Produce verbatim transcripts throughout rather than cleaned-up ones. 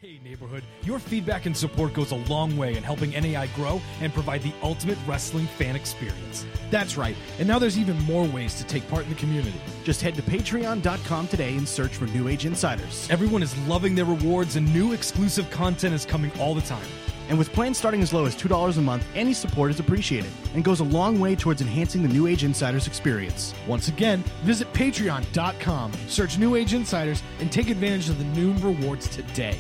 Hey neighborhood, your feedback and support goes a long way in helping N A I grow and provide the ultimate wrestling fan experience. That's right, and now there's even more ways to take part in the community. Just head to patreon dot com today and search for New Age Insiders. Everyone is loving their rewards and new exclusive content is coming all the time. And with plans starting as low as two dollars a month, any support is appreciated and goes a long way towards enhancing the New Age Insiders experience. Once again, visit patreon dot com, search New Age Insiders, and take advantage of the new rewards today.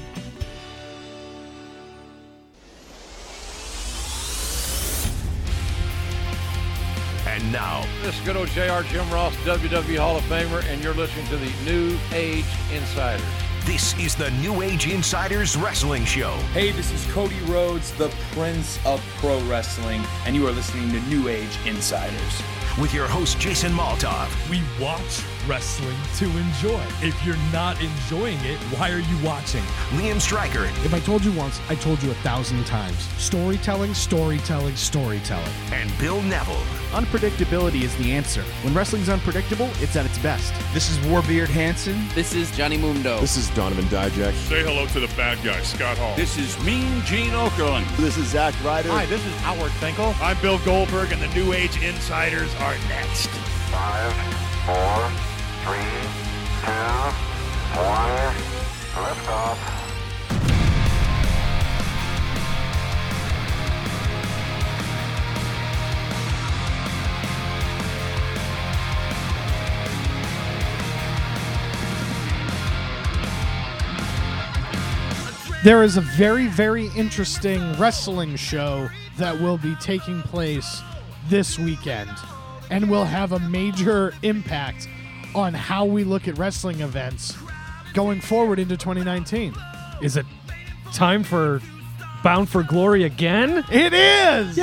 And now, this is good old J R Jim Ross, W W E Hall of Famer, and you're listening to the New Age Insiders. This is the New Age Insiders Wrestling Show. Hey, this is Cody Rhodes, the Prince of Pro Wrestling, and you are listening to New Age Insiders. With your host, Jason Maltov. We watch wrestling to enjoy. If you're not enjoying it, why are you watching? Liam Stryker. If I told you once, I told you a thousand times. Storytelling, storytelling, storytelling. And Bill Neville. Unpredictability is the answer. When wrestling's unpredictable, it's at its best. This is Warbeard Hansen. This is Johnny Mundo. This is Donovan Dijak. Say hello to the bad guy, Scott Hall. This is Mean Gene Okerlund. This is Zack Ryder. Hi, this is Howard Finkel. I'm Bill Goldberg, and the New Age Insiders are next. Five, four, three, two, one, lift off. There is a very, very interesting wrestling show that will be taking place this weekend and will have a major impact on how we look at wrestling events going forward into twenty nineteen. Is it time for Bound for Glory again? It is!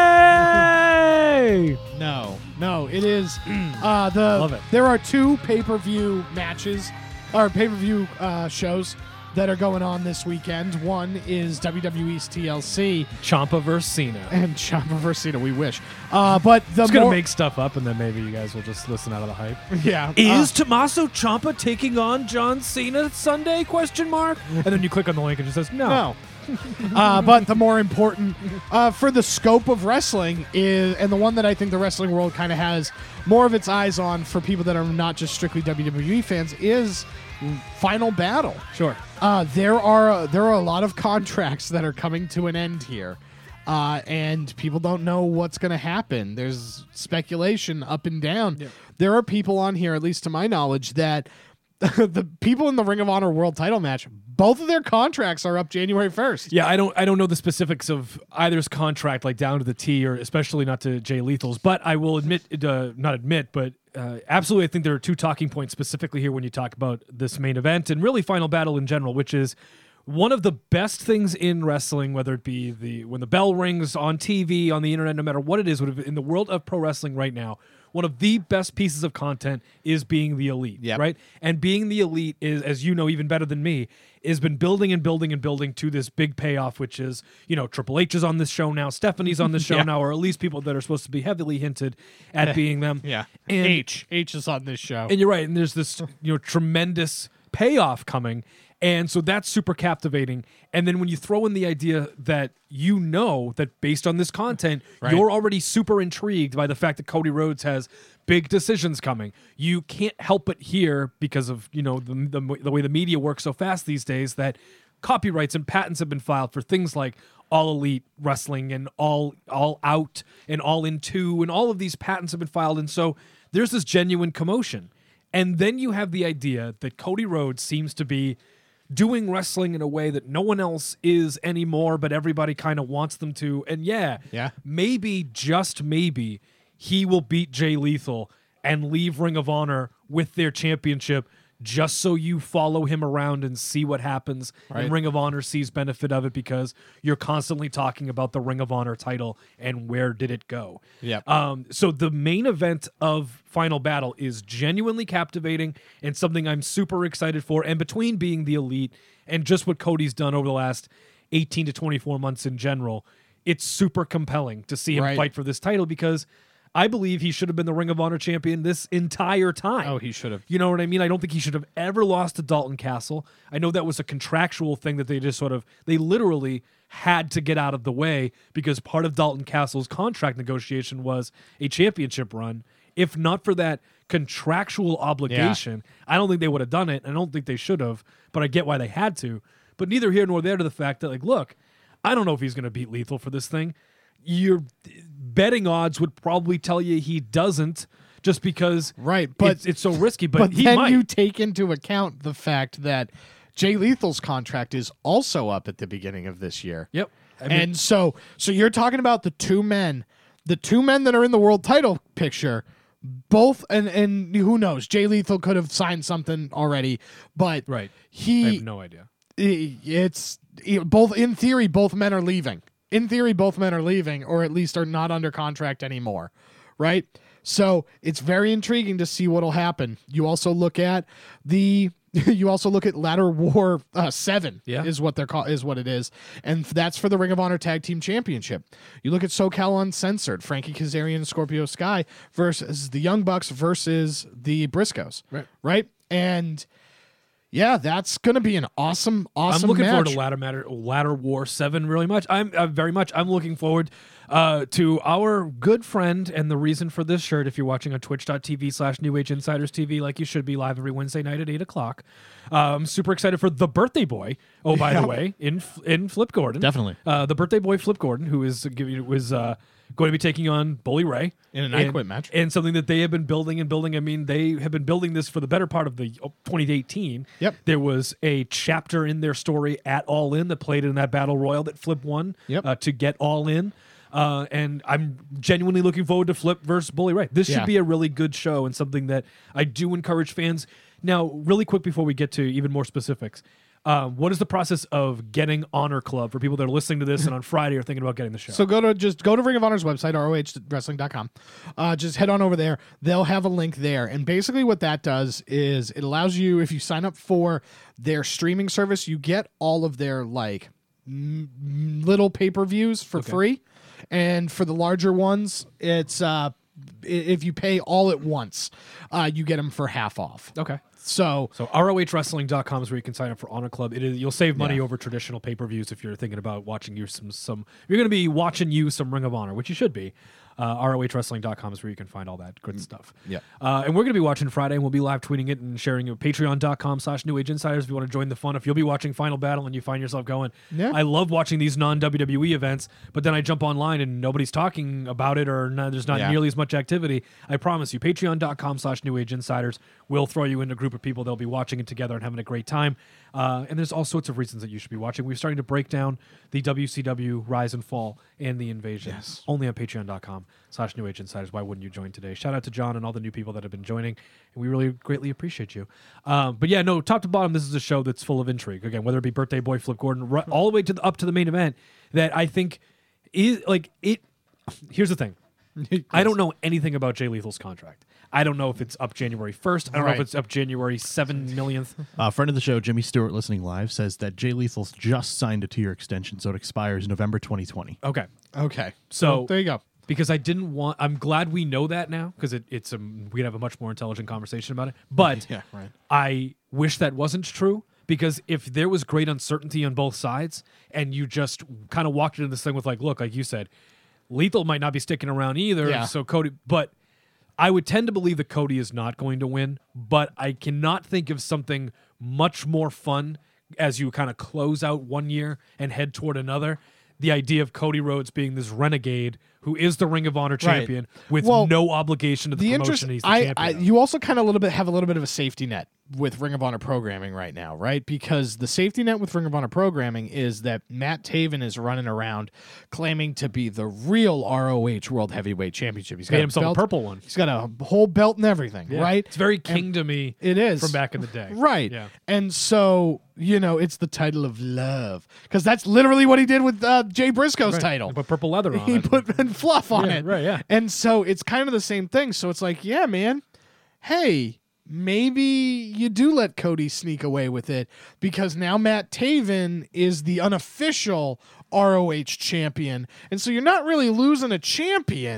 Yay! No, no, it is. Uh, the Love it. There are two pay-per-view matches, or pay-per-view uh, shows that are going on this weekend. One is W W E's T L C. Ciampa versus Cena. And Ciampa versus Cena, we wish. Uh, but the I'm going to more- make stuff up, and then maybe you guys will just listen out of the hype. Yeah. Is uh, Tommaso Ciampa taking on John Cena Sunday, question mark? And then you click on the link and it just says, no. No. uh, but the more important uh, for the scope of wrestling is, and the one that I think the wrestling world kind of has more of its eyes on for people that are not just strictly W W E fans, is Final Battle. Sure. Uh, there are uh, there are a lot of contracts that are coming to an end here, uh, and people don't know what's going to happen. There's speculation up and down. Yeah. There are people on here, at least to my knowledge, that the people in the Ring of Honor World Title match, both of their contracts are up January first. Yeah, I don't I don't know the specifics of either's contract, like down to the T, or especially not to Jay Lethal's. But I will admit, uh, not admit, but uh, absolutely, I think there are two talking points specifically here when you talk about this main event and really Final Battle in general, which is one of the best things in wrestling, whether it be the when the bell rings on T V, on the internet, no matter what it is, in the world of pro wrestling right now. One of the best pieces of content is being the elite, yep. right? And being the elite is, as you know, even better than me, has been building and building and building to this big payoff, which is, you know, Triple H is on this show now, Stephanie's on this show yeah. now, or at least people that are supposed to be heavily hinted at being them. Yeah, and, H H is on this show, and you're right. And there's this, you know, tremendous payoff coming. And so that's super captivating. And then when you throw in the idea that you know that based on this content, right. you're already super intrigued by the fact that Cody Rhodes has big decisions coming. You can't help but hear, because of, you know, the, the, the way the media works so fast these days, that copyrights and patents have been filed for things like All Elite Wrestling and All All Out and All In Two, and all of these patents have been filed. And so there's this genuine commotion. And then you have the idea that Cody Rhodes seems to be doing wrestling in a way that no one else is anymore, but everybody kind of wants them to. And yeah, yeah, maybe, just maybe, he will beat Jay Lethal and leave Ring of Honor with their championship, just so you follow him around and see what happens. Right. And Ring of Honor sees benefit of it because you're constantly talking about the Ring of Honor title and where did it go. Yep. Um, so the main event of Final Battle is genuinely captivating and something I'm super excited for. And between being the elite and just what Cody's done over the last eighteen to twenty-four months in general, it's super compelling to see him right. fight for this title because I believe he should have been the Ring of Honor champion this entire time. Oh, he should have. You know what I mean? I don't think he should have ever lost to Dalton Castle. I know that was a contractual thing that they just sort of, they literally had to get out of the way because part of Dalton Castle's contract negotiation was a championship run. If not for that contractual obligation, yeah. I don't think they would have done it. I don't think they should have, but I get why they had to. But neither here nor there to the fact that, like, look, I don't know if he's going to beat Lethal for this thing. Your betting odds would probably tell you he doesn't, just because right, but it's, it's so risky. But, but he then might. You take into account the fact that Jay Lethal's contract is also up at the beginning of this year. Yep, I mean, and so so you're talking about the two men, the two men that are in the world title picture. Both and and who knows? Jay Lethal could have signed something already, but right, he I have no idea. It's both in theory, both men are leaving. In theory, both men are leaving, or at least are not under contract anymore, right? So it's very intriguing to see what'll happen. You also look at the, you also look at Ladder War uh, Seven, yeah. is what they're called, is what it is, and that's for the Ring of Honor Tag Team Championship. You look at SoCal Uncensored, Frankie Kazarian and Scorpio Sky versus the Young Bucks versus the Briscoes, right? Right, and. Yeah, that's going to be an awesome, awesome I'm looking match. forward to Ladder, Matter, Ladder War seven really much. I'm uh, very much. I'm looking forward uh, to our good friend and the reason for this shirt, if you're watching on twitch.tv slash New Age Insiders T V, like you should be, live every Wednesday night at eight o'clock. Uh, I'm super excited for the birthday boy. Oh, by yeah. the way, in in Flip Gordon. Definitely. Uh, the birthday boy Flip Gordon, who is giving was uh, going to be taking on Bully Ray. In an I and, Quit match. And something that they have been building and building. I mean, they have been building this for the better part of the twenty eighteen. Yep. There was a chapter in their story at All In that played in that Battle Royal that Flip won yep. uh, to get All In. Uh, and I'm genuinely looking forward to Flip versus Bully Ray. This yeah. should be a really good show and something that I do encourage fans. Now, really quick before we get to even more specifics, uh, what is the process of getting Honor Club for people that are listening to this and on Friday are thinking about getting the show? So go to just go to Ring of Honor's website, R O H wrestling dot com. Uh, just head on over there. They'll have a link there. And basically what that does is it allows you, if you sign up for their streaming service, you get all of their like m- little pay-per-views for okay. free. And for the larger ones, it's uh, if you pay all at once, uh, you get them for half off. Okay. So, so R O H wrestling dot com is where you can sign up for Honor Club. It is, you'll save money yeah. over traditional pay-per-views if you're thinking about watching you some some. You're going to be watching you some Ring of Honor, which you should be. Uh, R O H wrestling dot com is where you can find all that good stuff. Yeah. Uh, and we're going to be watching Friday, and we'll be live tweeting it and sharing it at patreon dot com slash New Age Insiders if you want to join the fun. If you'll be watching Final Battle and you find yourself going, yeah. I love watching these non-W W E events, but then I jump online and nobody's talking about it or not, there's not yeah. nearly as much activity. I promise you, patreon dot com slash New Age Insiders will throw you into a group of people. They'll be watching it together and having a great time. Uh, and there's all sorts of reasons that you should be watching. We're starting to break down the W C W Rise and Fall and the Invasion yes. only on patreon dot com slash New Age Insiders. Why wouldn't you join today? Shout out to John and all the new people that have been joining, and we really greatly appreciate you. Um, but yeah, no, top to bottom, this is a show that's full of intrigue. Again, whether it be Birthday Boy Flip Gordon, right, all the way to the, up to the main event, that I think is like it. Here's the thing. yes. I don't know anything about Jay Lethal's contract. I don't know if it's up January first. I don't right. know if it's up January seven millionth. A uh, friend of the show, Jimmy Stewart, listening live, says that Jay Lethal's just signed a two-year extension, so it expires November twenty twenty. Okay. Okay. So well, there you go. Because I didn't want, I'm glad we know that now because it, it's a, we can have a much more intelligent conversation about it. But yeah, right. I wish that wasn't true because if there was great uncertainty on both sides and you just kind of walked into this thing with like, look, like you said, Lethal might not be sticking around either. Yeah. So Cody, but I would tend to believe that Cody is not going to win, but I cannot think of something much more fun as you kind of close out one year and head toward another. The idea of Cody Rhodes being this renegade who is the Ring of Honor champion right. with well, no obligation to the, the promotion. He's the I, champion. I, you also kind of a little bit have a little bit of a safety net with Ring of Honor programming right now, right? Because the safety net with Ring of Honor programming is that Matt Taven is running around claiming to be the real R O H World Heavyweight Championship. He's got made a himself belt, a purple one. He's got a whole belt and everything, yeah. right? It's very king and to me. It is from back in the day, right? Yeah. And so you know, it's the title of love because that's literally what he did with uh, Jay Briscoe's right. title. He put purple leather on he it. He put fluff on yeah, it, right? Yeah. And so it's kind of the same thing. So it's like, yeah, man, hey. Maybe you do let Cody sneak away with it because now Matt Taven is the unofficial R O H champion. And so you're not really losing a champion,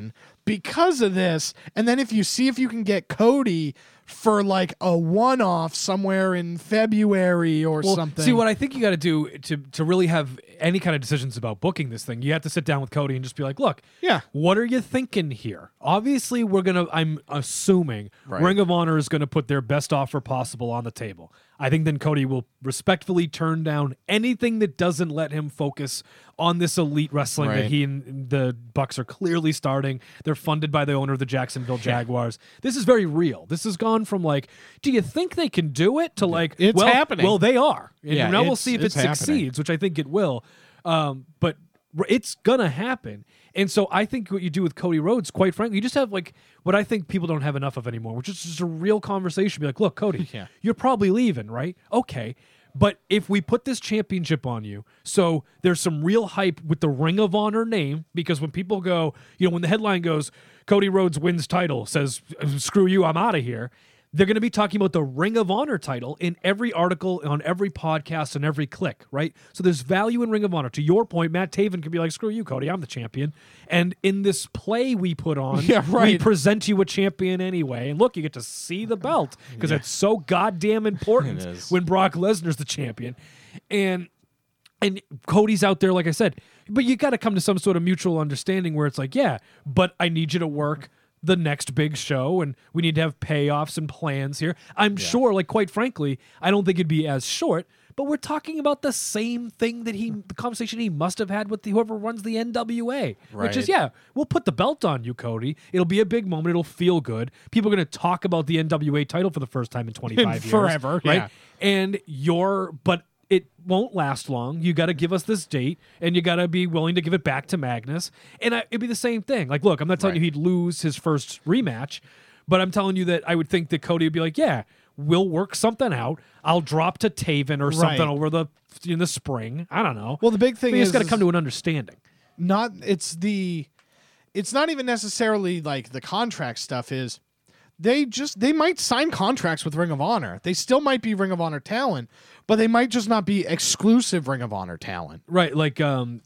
because of this. And then if you see if you can get Cody for like a one-off somewhere in February or well, something. See, what I think you got to do to to really have any kind of decisions about booking this thing, you have to sit down with Cody and just be like, look, yeah, what are you thinking here? Obviously, we're going to, I'm assuming, right. Ring of Honor is going to put their best offer possible on the table. I think then Cody will respectfully turn down anything that doesn't let him focus on this elite wrestling right. that he and the Bucks are clearly starting. They're funded by the owner of the Jacksonville Jaguars. This is very real. This has gone from like, do you think they can do it to like, it's well, happening. Well, they are. And yeah, now we'll see if it happening. succeeds, which I think it will. Um, but it's gonna happen. And so I think what you do with Cody Rhodes, quite frankly, you just have like what I think people don't have enough of anymore, which is just a real conversation. Be like, look, Cody, yeah. you're probably leaving, right? Okay. But if we put this championship on you, so there's some real hype with the Ring of Honor name, because when people go, you know, when the headline goes, Cody Rhodes wins title, says, screw you, I'm out of here. They're going to be talking about the Ring of Honor title in every article, on every podcast, and every click, right? So there's value in Ring of Honor. To your point, Matt Taven could be like, screw you, Cody, I'm the champion. And in this play we put on, yeah, right. we present you a champion anyway. And look, you get to see the belt because yeah. it's so goddamn important when Brock Lesnar's the champion. And and Cody's out there, like I said. But you got to come to some sort of mutual understanding where it's like, yeah, but I need you to work the next big show, and we need to have payoffs and plans here. I'm yeah. sure, like, quite frankly, I don't think it'd be as short, but we're talking about the same thing that he, the conversation he must have had with the, whoever runs the N W A, right. which is, yeah, we'll put the belt on you, Cody. It'll be a big moment. It'll feel good. People are going to talk about the N W A title for the first time in twenty-five years. Forever, right? Yeah. And you're, but it won't last long. You got to give us this date, and you got to be willing to give it back to Magnus. And I, it'd be the same thing. Like, look, I'm not telling right. you he'd lose his first rematch, but I'm telling you that I would think that Cody would be like, yeah, we'll work something out. I'll drop to Taven or right. something over the in the spring. I don't know. Well, the big thing we is just got to come to an understanding. Not it's the, it's not even necessarily like the contract stuff is. They just they might sign contracts with Ring of Honor. They still might be Ring of Honor talent, but they might just not be exclusive Ring of Honor talent. Right, like um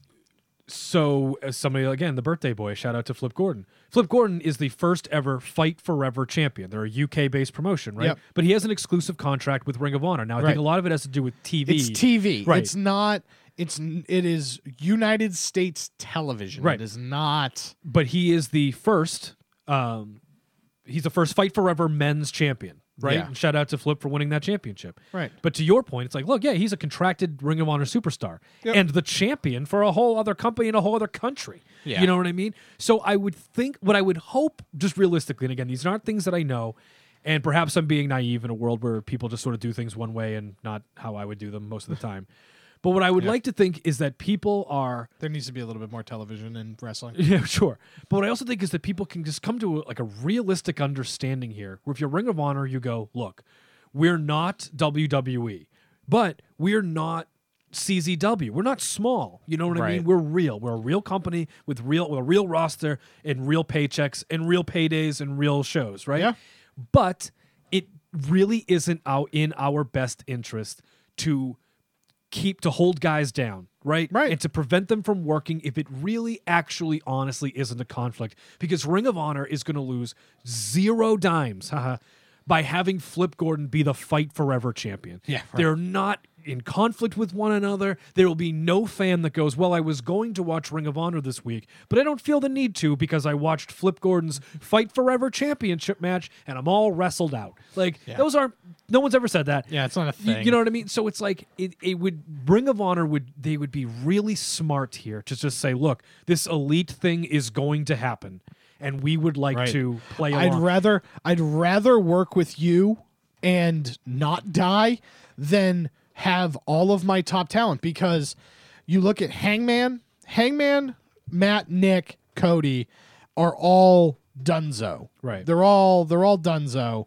so as somebody again, the birthday boy, shout out to Flip Gordon. Flip Gordon is the first ever Fight Forever champion. They're a U K based promotion, right? Yep. But he has an exclusive contract with Ring of Honor. Now I right. think a lot of it has to do with T V. It's T V. Right. It's not it's it is United States television. Right. It is not. But he is the first um he's the first Fight Forever men's champion, right? Yeah. And shout out to Flip for winning that championship. Right. But to your point, it's like, look, yeah, he's a contracted Ring of Honor superstar Yep. and the champion for a whole other company in a whole other country. Yeah. You know what I mean? So I would think, what I would hope, just realistically, and again, these aren't things that I know, and perhaps I'm being naive in a world where people just sort of do things one way and not how I would do them most of the time. But what I would Yeah. like to think is that people are... There needs to be a little bit more television in wrestling. Yeah, sure. But what I also think is that people can just come to a, like a realistic understanding here, where if you're Ring of Honor, you go, look, we're not W W E, but we're not C Z W. We're not small. You know what I Right. mean? We're real. We're a real company with real, with a real roster and real paychecks and real paydays and real shows, right? Yeah. But it really isn't out in our best interest to keep to hold guys down, right? Right. And to prevent them from working if it really actually honestly isn't a conflict, because Ring of Honor is going to lose zero dimes haha, by having Flip Gordon be the Fight Forever champion. Yeah, right. They're not in conflict with one another. There will be no fan that goes, well, I was going to watch Ring of Honor this week, but I don't feel the need to because I watched Flip Gordon's Fight Forever championship match and I'm all wrestled out. Like, Yeah. those aren't, no one's ever said that. Yeah, it's not a You, thing. you know what I mean? So it's like, it, it would, Ring of Honor would, they would be really smart here to just say, look, this elite thing is going to happen and we would like Right. to play along. I'd rather I'd rather work with you and not die than have all of my top talent, because you look at Hangman, Hangman, Matt, Nick, Cody are all dunzo. Right. They're all they're all dunzo,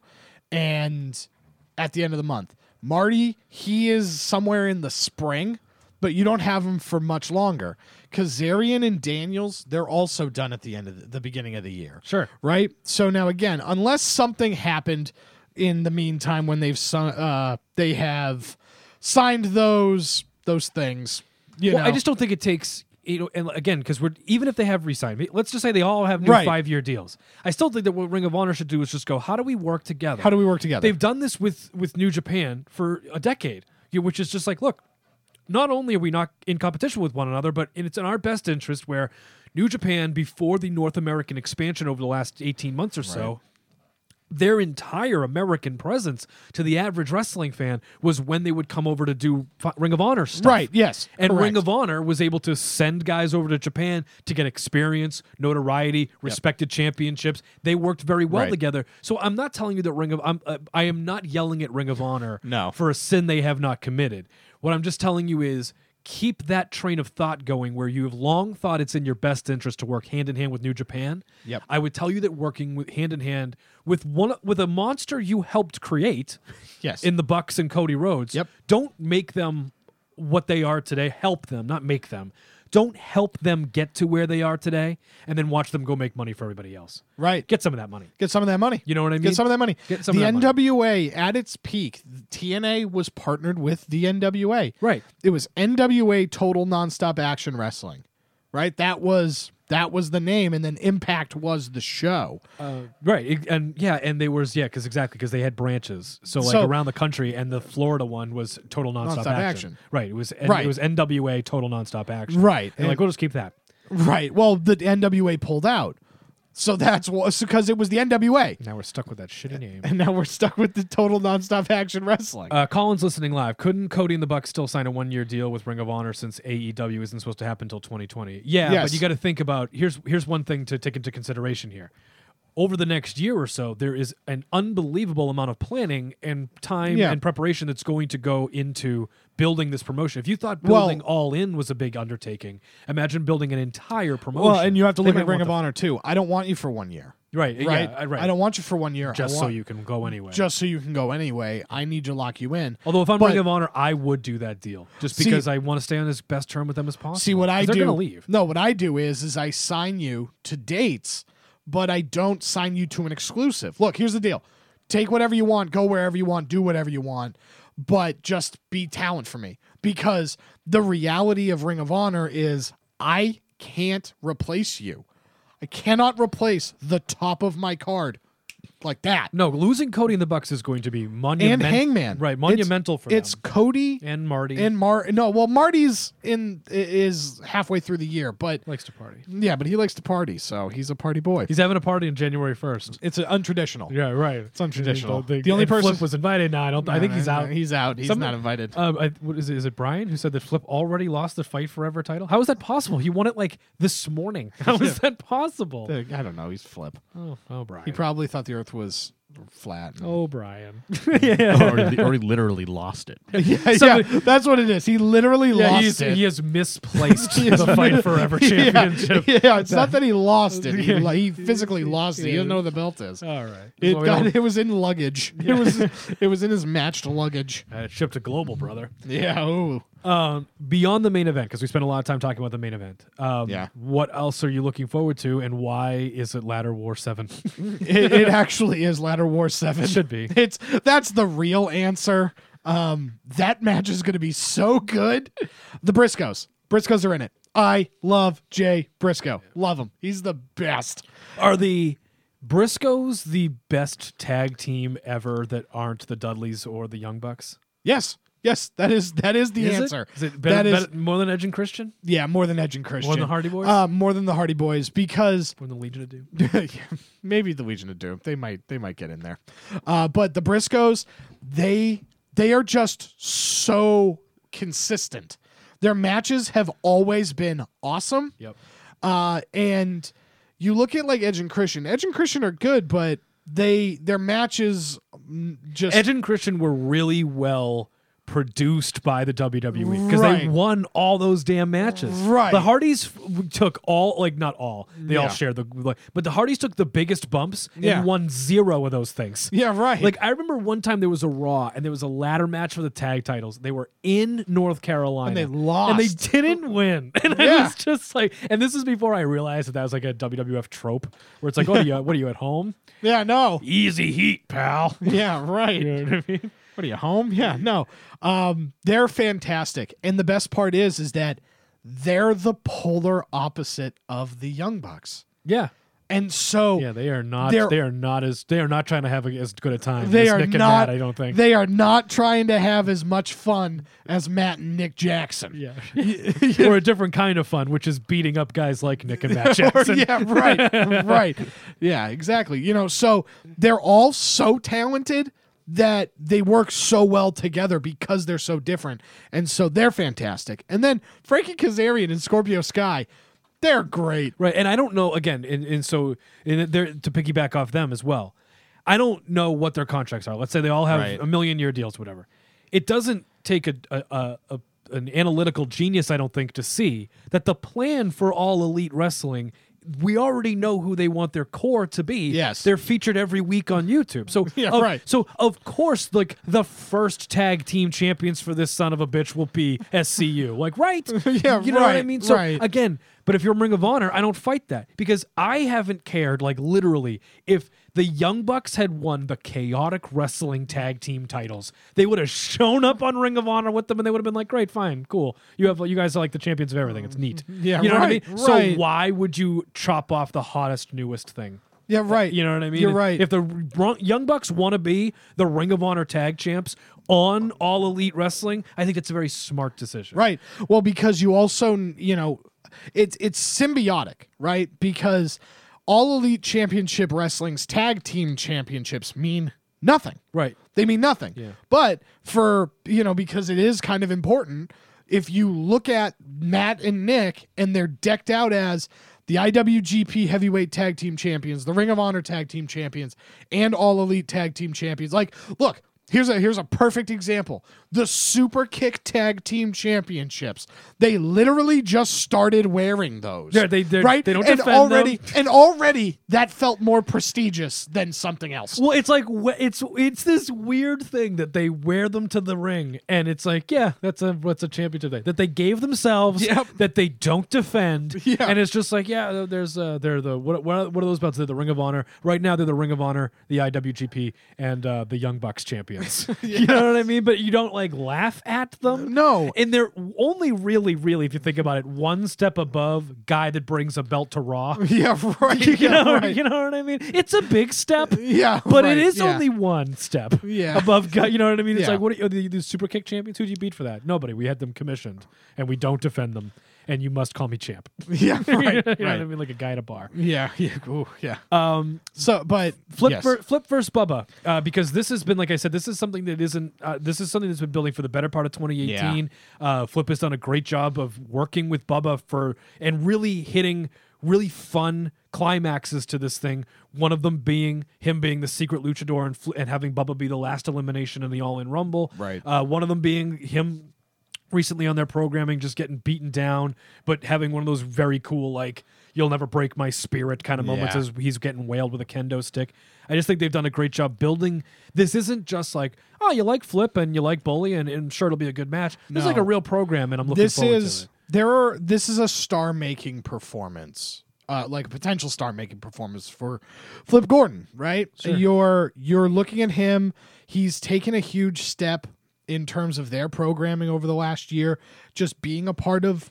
and at the end of the month, Marty, he is somewhere in the spring, but you don't have him for much longer. Kazarian and Daniels, they're also done at the end of the, the beginning of the year. Sure. Right? So now again, unless something happened in the meantime when they've si- uh they have signed those those things, you well, know. I just don't think it takes, you know, and again, because we're even if they have re-signed, let's just say they all have new Right. five-year deals. I still think that what Ring of Honor should do is just go, how do we work together? How do we work together? They've done this with with New Japan for a decade, you know, which is just like, look, not only are we not in competition with one another, but it's in our best interest where New Japan, before the North American expansion over the last eighteen months or so, Right. their entire American presence to the average wrestling fan was when they would come over to do F- Ring of Honor stuff. Right, yes, And correct. Ring of Honor was able to send guys over to Japan to get experience, notoriety, respected championships. They worked very well Right. together. So I'm not telling you that Ring of I'm, uh, I am not yelling at Ring of Honor No. for a sin they have not committed. What I'm just telling you is keep that train of thought going where you have long thought it's in your best interest to work hand in hand with New Japan. Yep. I would tell you that working with hand in hand with one with a monster you helped create Yes. in the Bucks and Cody Rhodes. Yep. Don't make them what they are today. Help them, not make them. Don't help them get to where they are today and then watch them go make money for everybody else. Right. Get some of that money. Get some of that money. You know what I mean? Get some of that money. Get some the of that money. N W A at its peak, T N A was partnered with the N W A. Right. It was N W A Total Nonstop Action Wrestling. Right? That was that was the name, and then Impact was the show. Uh, right, it- and yeah, and they was yeah, because exactly because they had branches, so like So- around the country, and the Florida one was Total Nonstop, Nonstop action. Action. Right, it was N- Right. it was N W A Total Nonstop Action. Right. and like And- we'll just keep that. Right. Well, the N W A pulled out. So that's what because it was the N W A. Now we're stuck with that shitty name. And now we're stuck with the Total Nonstop Action Wrestling. Uh, Colin's listening live. Couldn't Cody and the Bucks still sign a one-year deal with Ring of Honor since A E W isn't supposed to happen until twenty twenty? Yeah, Yes. but you got to think about here's here's one thing to take into consideration here. Over the next year or so, there is an unbelievable amount of planning and time Yeah. and preparation that's going to go into building this promotion. If you thought Well- building all in was a big undertaking, imagine building an entire promotion. Well, and you have to They look might at Ring want of the- Honor too. I don't want you for one year. Right, Right? yeah, right. I don't want you for one year. just I so want, you can go anyway. just so you can go anyway. I need to lock you in. Although if I'm But- Ring of Honor, I would do that deal just See- because I want to stay on as best term with them as possible. See what I 'Cause they're do? gonna leave. No, what I do is is I sign you to dates, but I don't sign you to an exclusive. Look, here's the deal: take whatever you want, go wherever you want, do whatever you want, but just be talent for me. Because the reality of Ring of Honor is I can't replace you. I cannot replace the top of my card like that. No, losing Cody and the Bucks is going to be monumental. And Hangman, right? Monumental it's, for it's them. Cody and Marty and Mar. No, well, Marty's in is halfway through the year, but likes to party. yeah, but he likes to party, so he's a party boy. He's having a party on January first. It's an untraditional. Yeah, right. It's untraditional. The, The only and person Flip was invited. No, I don't. I think he's out. He's out. He's Some- not invited. Um, I, what is it? Is it Brian who said that Flip already lost the Fight Forever title? How is that possible? He won it like this morning. How is that possible? I don't know. He's Flip. Oh, oh, Brian. He probably thought the Earth was flat. Oh, Brian. already, already literally lost it. yeah, Somebody- yeah, that's what it is. He literally Yeah, lost he's, it. he has misplaced the Fight Forever Yeah, championship. yeah, it's not that he lost it. He, Yeah. li- he physically lost it. He Yeah. doesn't know where the belt is. All right. It So we got. don't- It was in luggage. It was. It was in his matched luggage. uh, shipped to Global, brother. Yeah. Ooh. Um, beyond the main event, because we spent a lot of time talking about the main event. Um, Yeah. What else are you looking forward to, and why is it Ladder War Seven? it, it actually is Ladder War Seven. Should be. It's that's the real answer. Um, that match is going to be so good. The Briscoes. Briscoes are in it. I love Jay Briscoe. Love him. He's the best. Are the Briscoes the best tag team ever that aren't the Dudleys or the Young Bucks? Yes. Yes, that is that is the Is it? answer. Is it better, that is better- more than Edge and Christian? yeah, more than Edge and Christian. More than the Hardy Boys? Uh, more than the Hardy Boys because More than Legion of Doom? yeah, maybe the Legion of Doom. They might they might get in there. Uh, but the Briscoes, they they are just so consistent. Their matches have always been awesome. Yep. Uh, and you look at like Edge and Christian. Edge and Christian are good, but they their matches mm, just Edge and Christian were really well produced by the W W E because they Right. won all those damn matches. Right. The Hardys f- took all, like not all, they all Yeah. shared the, like, but the Hardys took the biggest bumps Yeah. and won zero of those things. yeah right. Like I remember one time there was a Raw and there was a ladder match for the tag titles. They were in North Carolina And they lost. and they didn't win. And I Yeah. was just like, and this is before I realized that that was like a W W F trope where it's like, oh, you, what are you at home? yeah, no. Easy heat, pal. Yeah, right. You know what I mean? What are you home? Yeah, no. Um, they're fantastic. And the best part is is that they're the polar opposite of the Young Bucks. Yeah. And so yeah, they are not. They are not as. They are not trying to have a, as good a time. They as are Nick not. And Matt, I don't think they are not trying to have as much fun as Matt and Nick Jackson. Yeah, or a different kind of fun, which is beating up guys like Nick and Matt Jackson. or, yeah, right, right. Yeah, exactly. You know, so they're all so talented that they work so well together because they're so different, and so they're fantastic. And then Frankie Kazarian and Scorpio Sky. They're great. Right. And I don't know, again, and, and so and they're, to piggyback off them as well, I don't know what their contracts are. Let's say they all have right. a million year deals, whatever. It doesn't take a, a, a, a an analytical genius, I don't think, to see that the plan for All Elite Wrestling, we already know who they want their core to be. Yes. They're featured every week on YouTube. So, yeah, of, right. so of course, like the first tag team champions for this son of a bitch will be S C U. Like, right? yeah, You know right, what I mean? So, right. again, but if you're Ring of Honor, I don't fight that because I haven't cared, like literally, if the Young Bucks had won the Chaotic Wrestling Tag Team titles, they would have shown up on Ring of Honor with them, and they would have been like, "Great, fine, cool. You have, you guys are like the champions of everything. It's neat." Yeah, you know right, what I mean. right. So why would you chop off the hottest, newest thing? Yeah, right. You know what I mean? You're right. If the Ru- Young Bucks want to be the Ring of Honor Tag Champs on All Elite Wrestling, I think it's a very smart decision. Right. Well, because you also, you know, it's it's symbiotic, right? Because All Elite Championship Wrestling's tag team championships mean nothing. Right. They mean nothing. Yeah. But for, you know, because it is kind of important, if you look at Matt and Nick and they're decked out as the I W G P Heavyweight Tag Team Champions, the Ring of Honor Tag Team Champions, and All Elite Tag Team Champions. Like, look, here's a here's a perfect example. The Super Kick Tag Team Championships. They literally just started wearing those. Yeah, they they're- right? they don't and defend already them. and already that felt more prestigious than something else. Well, it's like we- it's it's this weird thing that they wear them to the ring, and it's like, yeah, that's a what's a championship thing that they gave themselves, Yep. that they don't defend, Yeah. and it's just like, yeah, there's uh, they're the what what are, what are those belts? They're the Ring of Honor. Right now, they're the Ring of Honor, the I W G P, and uh, the Young Bucks champions. You know what I mean? But you don't like laugh at them. No. And they're only really, really, if you think about it, one step above guy that brings a belt to Raw. Yeah, right. You yeah, know, right. you know what I mean? It's a big step. Yeah, but right, it is yeah. only one step. Yeah. above. guy- You know what I mean? It's Yeah. like, what are, are the, the Super Kick champions? Who did you beat for that? Nobody. We had them commissioned, and we don't defend them. And you must call me champ. Yeah, right. you know right. what I mean? Like a guy at a bar. Yeah, yeah, ooh, yeah. Um, So, but Flip, yes. ver- Flip versus Bubba, uh, because this has been, like I said, this is something that isn't. Uh, this is something that's been building for the better part of twenty eighteen. Uh, Flip has done a great job of working with Bubba for and really hitting really fun climaxes to this thing. One of them being him being the secret luchador and, fl- and having Bubba be the last elimination in the All In Rumble. Right. Uh, one of them being him recently on their programming just getting beaten down, but having one of those very cool, like, you'll never break my spirit kind of moments Yeah. as he's getting wailed with a kendo stick. I just think they've done a great job building. This isn't just like, oh, you like Flip and you like Bully, and, and sure it'll be a good match. This is No. like a real program, and I'm looking this forward is to it. there are this is a star making performance. Uh, like a potential star making performance for Flip Gordon, right? Sure. You're you're looking at him. He's taken a huge step in terms of their programming over the last year, just being a part of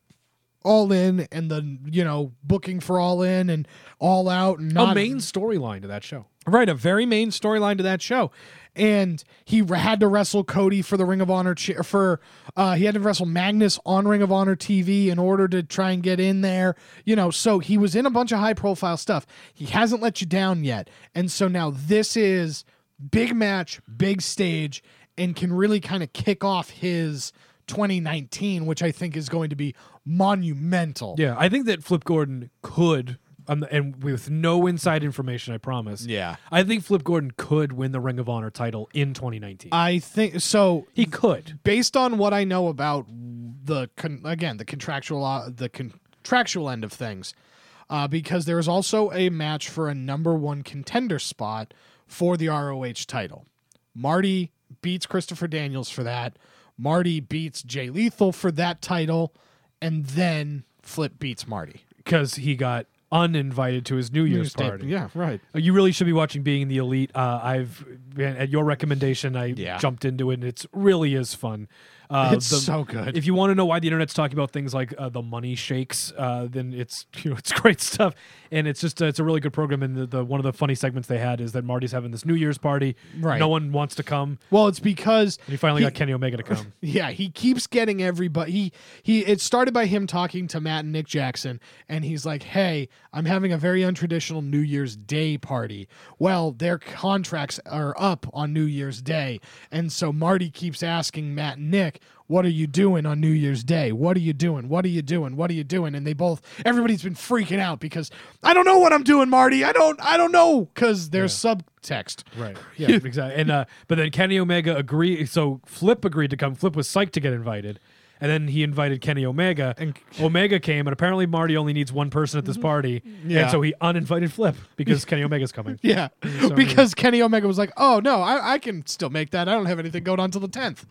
All In and the, you know, booking for All In and All Out and not A main storyline to that show. Right, a very main storyline to that show. And he r- had to wrestle Cody for the Ring of Honor ch- for uh, he had to wrestle Magnus on Ring of Honor T V in order to try and get in there. You know, so he was in a bunch of high profile stuff. He hasn't let you down yet. And so now this is big match, big stage, and can really kind of kick off his twenty nineteen, which I think is going to be monumental. Yeah, I think that Flip Gordon could, um, and with no inside information, I promise. Yeah. I think Flip Gordon could win the Ring of Honor title in twenty nineteen. I think so. He could. Based on what I know about the con- again the contractual uh, the contractual end of things, uh, because there is also a match for a number one contender spot for the R O H title. Marty beats Christopher Daniels for that. Marty beats Jay Lethal for that title, and then Flip beats Marty Because he got uninvited to his New Year's Day- party. Yeah, right. Uh, You really should be watching Being the Elite. Uh, I've been, at your recommendation, I Yeah. jumped into it, and it really is fun. Uh, it's the, so good. If you want to know why the internet's talking about things like uh, the money shakes, uh, then it's you know it's great stuff, and it's just uh, it's a really good program. And the, the one of the funny segments they had is that Marty's having this New Year's party. Right. No one wants to come. Well, it's because And he finally he- got Kenny Omega to come. Yeah, he keeps getting everybody. He he. It started by him talking to Matt and Nick Jackson, and he's like, "Hey, I'm having a very untraditional New Year's Day party." Well, their contracts are up on New Year's Day, and so Marty keeps asking Matt and Nick, "What are you doing on New Year's Day? What are you doing? What are you doing? What are you doing?" And they both, everybody's been freaking out because I don't know what I'm doing, Marty. I don't, I don't know, because there's subtext. Right. Yeah, exactly. And uh, but then Kenny Omega agreed. So Flip agreed to come. Flip was psyched to get invited, and then he invited Kenny Omega. And Omega came, and apparently Marty only needs one person at this party. Yeah. And so he uninvited Flip because Kenny Omega's coming. Yeah, So, because Kenny Omega was like, "Oh no, I, I can still make that. I don't have anything going on till the tenth."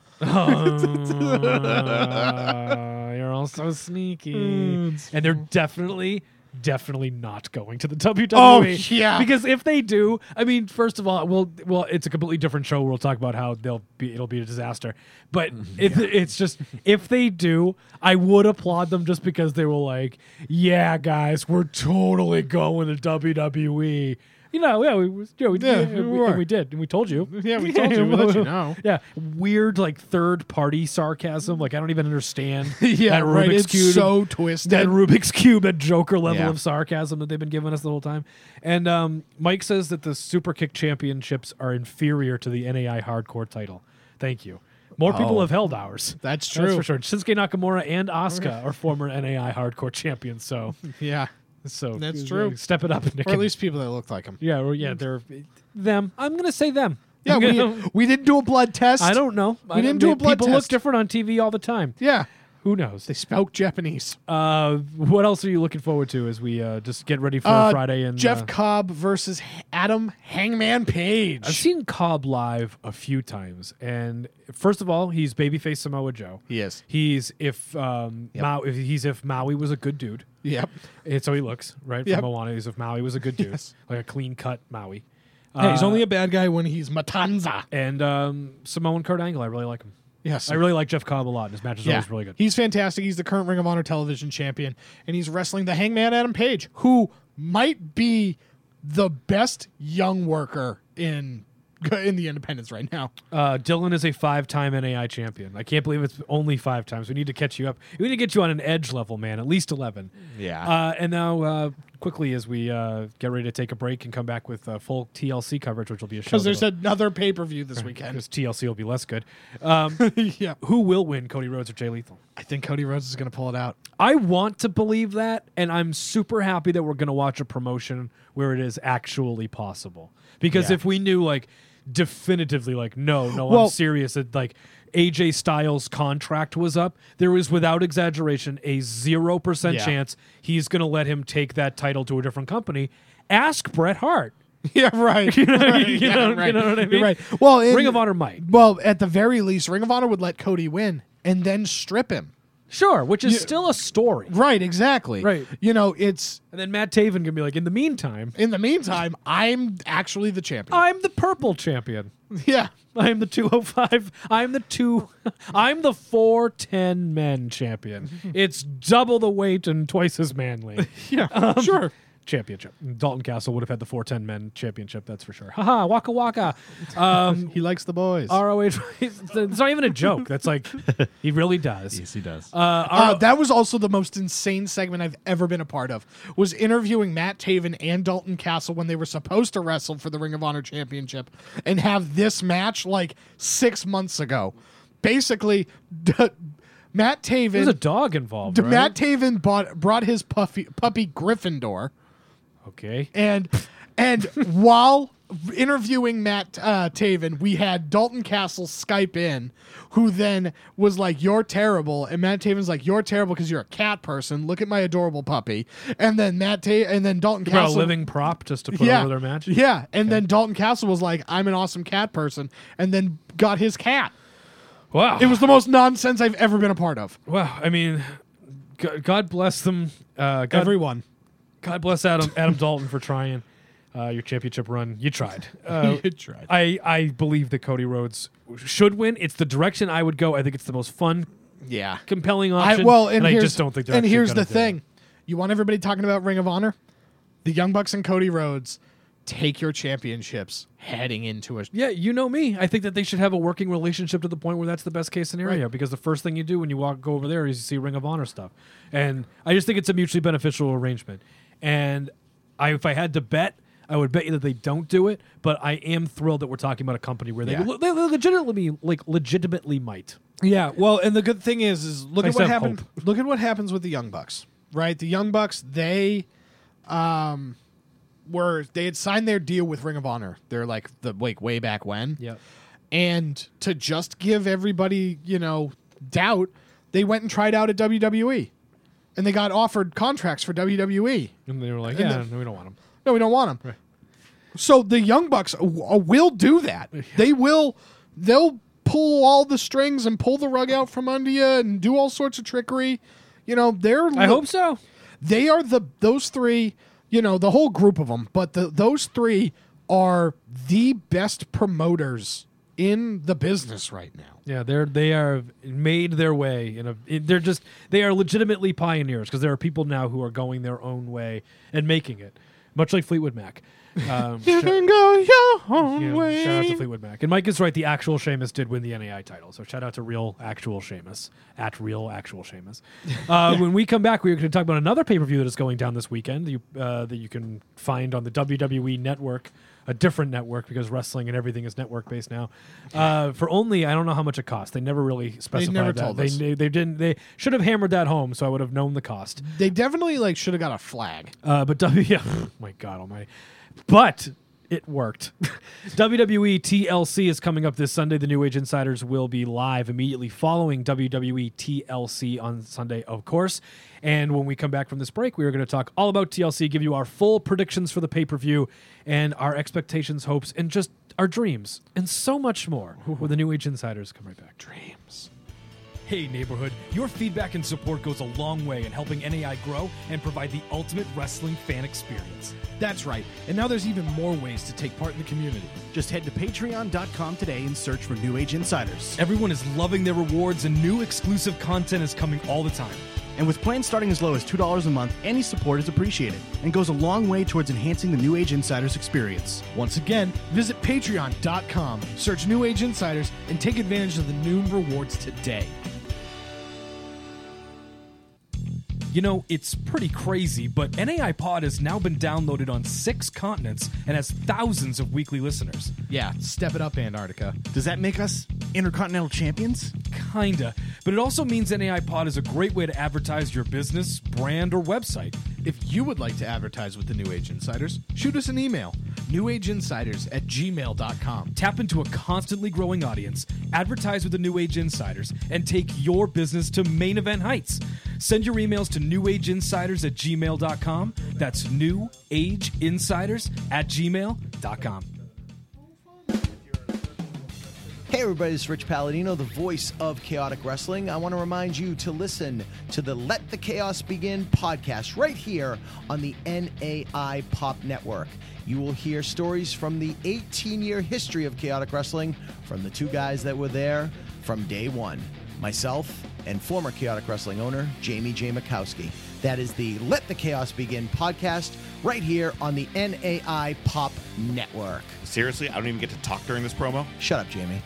Uh, you're all so sneaky. And they're definitely, definitely not going to the W W E. Oh, yeah. Because if they do, I mean, first of all, well, well, it's a completely different show. We'll talk about how they'll be. It'll be a disaster. But it, it's just if they do, I would applaud them just because they were like, "Yeah, guys, we're totally going to W W E." You know, yeah, we, yeah, we, Yeah, yeah, we we, were. and we did, and we told you. Yeah, we told you. We let you know. Yeah, weird like third party sarcasm. Like I don't even understand. Yeah, that right. Rubik's It's cube, so twisted. that Rubik's cube, that Joker level Yeah. of sarcasm that they've been giving us the whole time. And um, Mike says that the Super Kick Championships are inferior to the N A I Hardcore title. Thank you. More people Oh. have held ours. That's true. That's for sure. Shinsuke Nakamura and Asuka are former N A I Hardcore champions. So, Yeah, so That's uh, true. Step it up, Nick. or at least people that look like him. yeah, or, yeah, they're them. I'm gonna say them. Yeah, I'm we, gonna- we didn't do a blood test. I don't know. We didn't do a blood People look test. different on T V all the time. Yeah, Who knows? they spoke Japanese. Uh, what else are you looking forward to as we uh, just get ready for Uh, Friday? And Jeff uh, Cobb versus Adam Hangman Page. I've seen Cobb live a few times, and first of all, he's babyface Samoa Joe. He is. He's if um Yep. Mao, if he's if Maui was a good dude. Yep. It's how he looks, right? Yep. From Moana, he's if Maui was a good dude, Yes. like a clean cut Maui. Yeah, he's Uh, only a bad guy when he's Matanza. and um, Samoan Kurt Angle. I really like him. Yes. I really like Jeff Cobb a lot. And his matches are Yeah, always really good. he's fantastic. He's the current Ring of Honor television champion, and he's wrestling the Hangman Adam Page, who might be the best young worker in in the independents right now. Uh, Dylan is a five-time N A I champion. I can't believe it's only five times. We need to catch you up. We need to get you on an edge level, man. At least eleven. Yeah. Uh, and now, uh, quickly, as we uh, get ready to take a break and come back with uh, full T L C coverage, which will be a show. Because there's that'll- another pay per view this weekend. Because T L C will be less good. Um, Yeah. who will win, Cody Rhodes or Jay Lethal? I think Cody Rhodes is going to pull it out. I want to believe that, and I'm super happy that we're going to watch a promotion where it is actually possible. Because Yeah. if we knew, like, definitively, like, no, no, Well- I'm serious, that, like, A J Styles' contract was up, there was, without exaggeration, a zero percent Yeah. chance he's going to let him take that title to a different company. Ask Bret Hart. Yeah, right. You know, Right, you yeah, know, right. you know what I You're mean? right. Well, in- Ring of Honor might. Well, at the very least, Ring of Honor would let Cody win and then strip him. Sure, which is Yeah. still a story. Right, exactly. Right. You know, it's And then Matt Taven can be like, in the meantime, in the meantime, I'm actually the champion. I'm the purple champion. yeah. I am the two oh five. I'm the two. I'm the four ten men champion. It's double the weight and twice as manly. Yeah. sure. Championship. Dalton Castle would have had the four ten men championship. That's for sure. Haha. Waka waka. Um, He likes the boys. R O H. It's not even a joke. That's like he really does. Yes, he does. Uh, Uh, R- that was also the most insane segment I've ever been a part of. Was interviewing Matt Taven and Dalton Castle when they were supposed to wrestle for the Ring of Honor Championship and have this match like six months ago. Basically, d- Matt Taven. There's a dog involved. d- Right? Matt Taven bought, brought his puffy, puppy Gryffindor, Okay. and and while interviewing Matt uh, Taven, we had Dalton Castle Skype in, who then was like, "You're terrible," and Matt Taven's like, "You're terrible because you're a cat person. Look at my adorable puppy." And then Matt Ta- and then Dalton They brought a Castle, living prop just to put yeah, over their match. yeah, and then Dalton Castle was like, "I'm an awesome cat person," and then got his cat. Wow. It was the most nonsense I've ever been a part of. Wow. I mean, God God bless them. Uh, God, Everyone. God bless Adam Adam Dalton for trying. uh, your championship run. You tried. Uh, You tried. I, I believe that Cody Rhodes should win. It's the direction I would go. I think it's the most fun, Yeah. compelling I, option. well, and, and I here's, just don't think they're And actually here's gonna the do thing. it. You want everybody talking about Ring of Honor? The Young Bucks and Cody Rhodes take your championships heading into a... Yeah, you know me. I think that they should have a working relationship to the point where that's the best case scenario. Right. Because the first thing you do when you walk go over there is you see Ring of Honor stuff, and I just think it's a mutually beneficial arrangement. And I, if I had to bet, I would bet you that they don't do it. But I am thrilled that we're talking about a company where they, Yeah. they legitimately, like, legitimately might. Yeah, well, and the good thing is, is look I at what have happened. hope. Look at what happens with the Young Bucks, right? The Young Bucks, they, um, were they had signed their deal with Ring of Honor. They're like the like way back when. Yeah. And to just give everybody, you know, doubt, they went and tried out at W W E, and they got offered contracts for W W E. And they were like, And yeah, then- no, we don't want them. No, we don't want them. So the Young Bucks w- uh, will do that. They will. They'll pull all the strings and pull the rug out from under you and do all sorts of trickery. You know, they're. I hope so. They are the those three. You know, the whole group of them, but the, those three are the best promoters in the business right now. Yeah, they're they are made their way in a. in- They're just they are legitimately pioneers because there are people now who are going their own way and making it, much like Fleetwood Mac. Um, You sh- can go your own you know, way. shout out to Fleetwood Mac. And Mike is right. The actual Sheamus did win the N A I title. So shout out to real actual Sheamus at real actual Sheamus. Uh, when we come back, we're going to talk about another pay per view that is going down this weekend. You, uh, that you can find on the W W E Network, a different network because wrestling and everything is network based now. Uh, for only I don't know how much it costs. They never really specified never that. told they, us. they they didn't. They should have hammered that home so I would have known the cost. They definitely like should have got a flag. Uh, but W, yeah, my God Almighty, but it worked. W W E T L C is coming up this Sunday. The New Age Insiders will be live immediately following W W E T L C on Sunday, of course. And when we come back from this break, we are going to talk all about T L C, give you our full predictions for the pay-per-view, and our expectations, hopes, and just our dreams, and so much more. When the New Age Insiders come right back. Dreams. Hey neighborhood, your feedback and support goes a long way in helping N A I grow and provide the ultimate wrestling fan experience. That's right, and now there's even more ways to take part in the community. Just head to patreon dot com today and search for New Age Insiders. Everyone is loving their rewards and new exclusive content is coming all the time. And with plans starting as low as two dollars a month, any support is appreciated and goes a long way towards enhancing the New Age Insiders experience. Once again, visit patreon dot com, search New Age Insiders, and take advantage of the new rewards today. You know, it's pretty crazy, but N A I Pod has now been downloaded on six continents and has thousands of weekly listeners. Yeah, step it up, Antarctica. Does that make us intercontinental champions? Kinda. But it also means N A I Pod is a great way to advertise your business, brand, or website. If you would like to advertise with the New Age Insiders, shoot us an email, newageinsiders at gmail dot com. Tap into a constantly growing audience, advertise with the New Age Insiders, and take your business to main event heights. Send your emails to newageinsiders at gmail dot com. That's newageinsiders at gmail dot com. Hey everybody, it's Rich Palladino, the voice of Chaotic Wrestling. I want to remind you to listen to the Let the Chaos Begin podcast right here on the N A I Pop Network. You will hear stories from the eighteen-year history of Chaotic Wrestling from the two guys that were there from day one, myself and former Chaotic Wrestling owner, Jamie J. Mikowski. That is the Let the Chaos Begin podcast right here on the N A I Pop Network. Seriously? I don't even get to talk during this promo? Shut up, Jamie.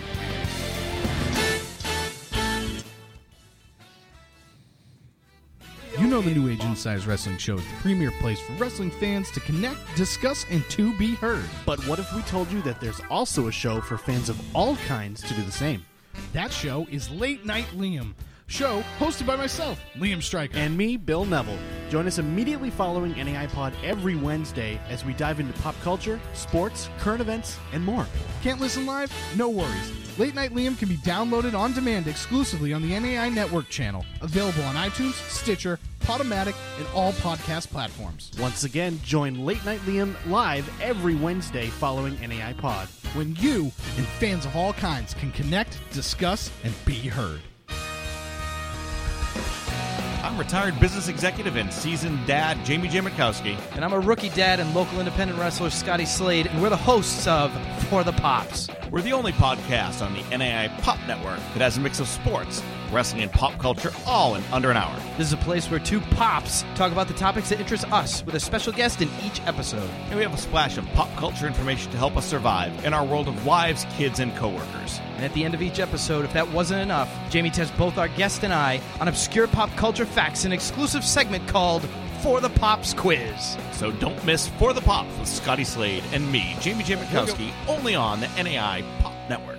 You know the New Age Insiders Wrestling Show is the premier place for wrestling fans to connect, discuss, and to be heard. But what if we told you that there's also a show for fans of all kinds to do the same? That show is Late Night Liam, show hosted by myself, Liam Stryker. And me, Bill Neville. Join us immediately following N A I Pod every Wednesday as we dive into pop culture, sports, current events, and more. Can't listen live? No worries. Late Night Liam can be downloaded on demand exclusively on the N A I Network channel. Available on iTunes, Stitcher, Podomatic, and all podcast platforms. Once again, join Late Night Liam live every Wednesday following N A I Pod, when you and fans of all kinds can connect, discuss, and be heard. I'm retired business executive and seasoned dad Jamie J. Mikowski. And I'm a rookie dad and local independent wrestler Scotty Slade, and we're the hosts of For the Pops. We're the only podcast on the N A I Pop Network that has a mix of sports, wrestling, and pop culture all in under an hour. This is a place where two pops talk about the topics that interest us with a special guest in each episode. And we have a splash of pop culture information to help us survive in our world of wives, kids, and coworkers. And at the end of each episode, if that wasn't enough, Jamie tests both our guest and I on obscure pop culture facts in an exclusive segment called For the Pops Quiz. So don't miss For the Pops with Scotty Slade and me, Jamie J. Mikowski, only on the N A I Pop Network.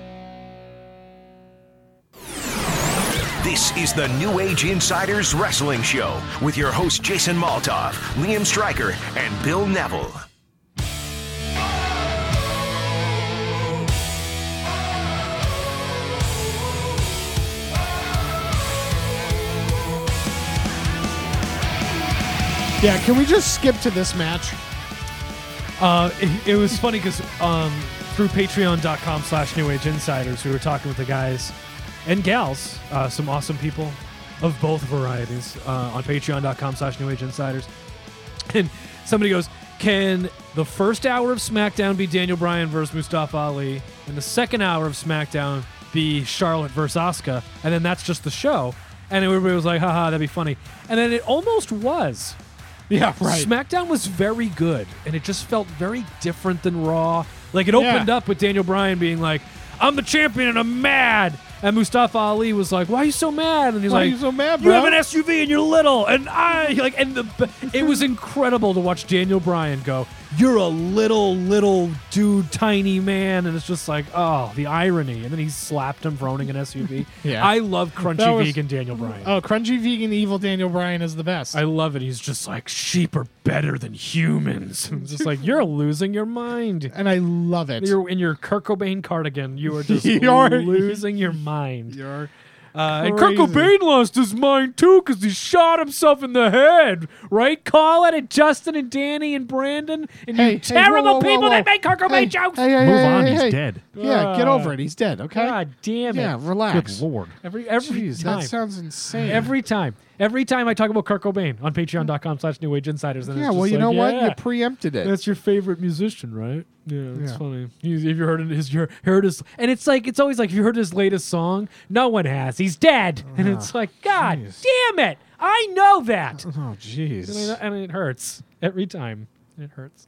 This is the New Age Insiders Wrestling Show with your hosts Jason Maltov, Liam Stryker, and Bill Neville. Yeah, can we just skip to this match? Uh, it, it was funny because um, through patreon.com slash New Age Insiders, we were talking with the guys and gals, uh, some awesome people of both varieties uh, on patreon.com slash New Age Insiders. And somebody goes, can the first hour of SmackDown be Daniel Bryan versus Mustafa Ali, and the second hour of SmackDown be Charlotte versus Asuka, and then that's just the show? And everybody was like, haha, that'd be funny. And then it almost was. Yeah, right. SmackDown was very good, and it just felt very different than Raw. Like, it opened Yeah. up with Daniel Bryan being like, I'm the champion and I'm mad. And Mustafa Ali was like, why are you so mad? And he's Why are like, you so mad, you bro? have an S U V and you're little. And I, like, and the, it was incredible to watch Daniel Bryan go, you're a little, little dude, tiny man. And it's just like, oh, the irony. And then he slapped him for owning an S U V. Yeah. I love crunchy That was- vegan Daniel Bryan. Oh, crunchy vegan evil Daniel Bryan is the best. I love it. He's just like, sheep are better than humans. It's just like, you're losing your mind. And I love it. You're in your Kurt Cobain cardigan. You are just You're- losing your mind. You're Uh, and Kurt crazy. Cobain lost his mind too because he shot himself in the head. Right, Colin and Justin and Danny and Brandon and Hey, you hey, terrible whoa, whoa, people whoa, that whoa. make Kurt Cobain Hey, jokes. hey, hey, Move hey, on, hey, he's hey. dead. Yeah, get Uh, over it. He's dead, okay? God damn it. Yeah, relax. Good lord. Every every Jeez, time. that sounds insane. Every time. Every time I talk about Kurt Cobain on patreon.com slash New Age Insiders. Then yeah, it's just well, you like, know what? yeah, You preempted it. That's your favorite musician, right? Yeah, it's Yeah. funny. He's, have you heard his? You heard his? And it's like it's always like, have you heard his latest song? No one has. He's dead. And it's like, God jeez. damn it! I know that. Oh, jeez. And it, and it hurts every time. It hurts.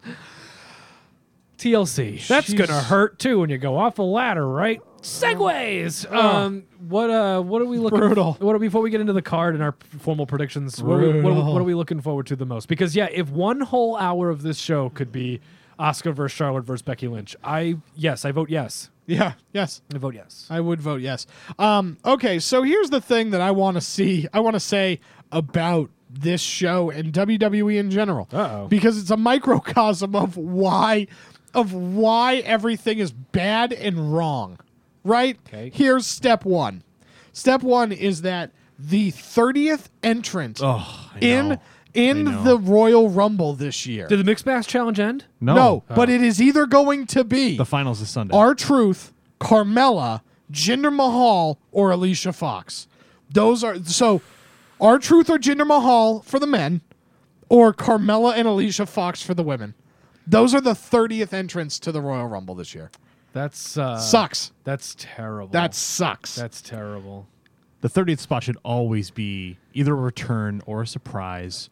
T L C. That's Jeez. gonna hurt too when you go off a ladder, right? Segways. Um, what uh, what are we looking? Brutal. What are before we get into the card and our formal predictions? What are, we, what, are we, Brutal. what are we looking forward to the most? Because yeah, if one whole hour of this show could be Asuka versus Charlotte versus Becky Lynch, I yes, I vote yes. Yeah, yes. I vote yes. I would vote yes. Um, okay, so here's the thing that I want to see, I want to say about this show and W W E in general. Uh-oh. Because it's a microcosm of why of why everything is bad and wrong. Right? Okay. Here's step one. Step one is that the thirtieth entrant Oh, I in know. in I know. the Royal Rumble this year. Did the Mixed Match Challenge end? No. No, but it is either going to be The finals is Sunday. R-Truth, Carmella, Jinder Mahal, or Alicia Fox. Those are so R-Truth or Jinder Mahal for the men, or Carmella and Alicia Fox for the women. Those are the thirtieth entrants to the Royal Rumble this year. That's uh, Sucks. That's terrible. That sucks. that's terrible. The thirtieth spot should always be either a return or a surprise,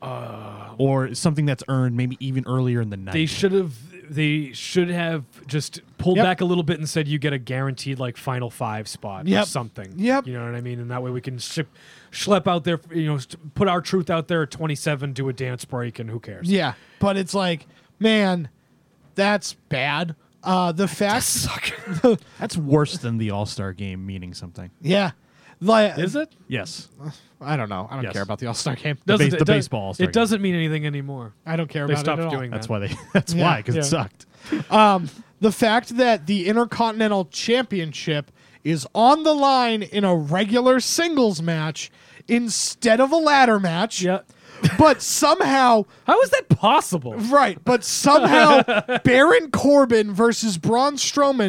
or something that's earned maybe even earlier in the night. They should have. They should have just pulled Yep. back a little bit and said you get a guaranteed like final five spot or Yep. something. Yep. You know what I mean? And that way we can ship, schlep out there. You know, st- put our truth out there at twenty-seven, do a dance break, and who cares? Yeah, but it's like, man, that's bad. Uh, the fact, Suck. That's worse than the All Star game meaning something. yeah, like, Is it? Yes. I don't know. I don't Yes. care about the All Star game. The, Doesn't- base- it the does- baseball All-Star It game. doesn't mean anything anymore. I don't care They about stopped it at all. doing That's that. why they. That's Yeah. why because Yeah. it sucked. Um, the fact that the Intercontinental Championship is on the line in a regular singles match instead of a ladder match. Yeah. But somehow, How is that possible? right, but somehow Baron Corbin versus Braun Strowman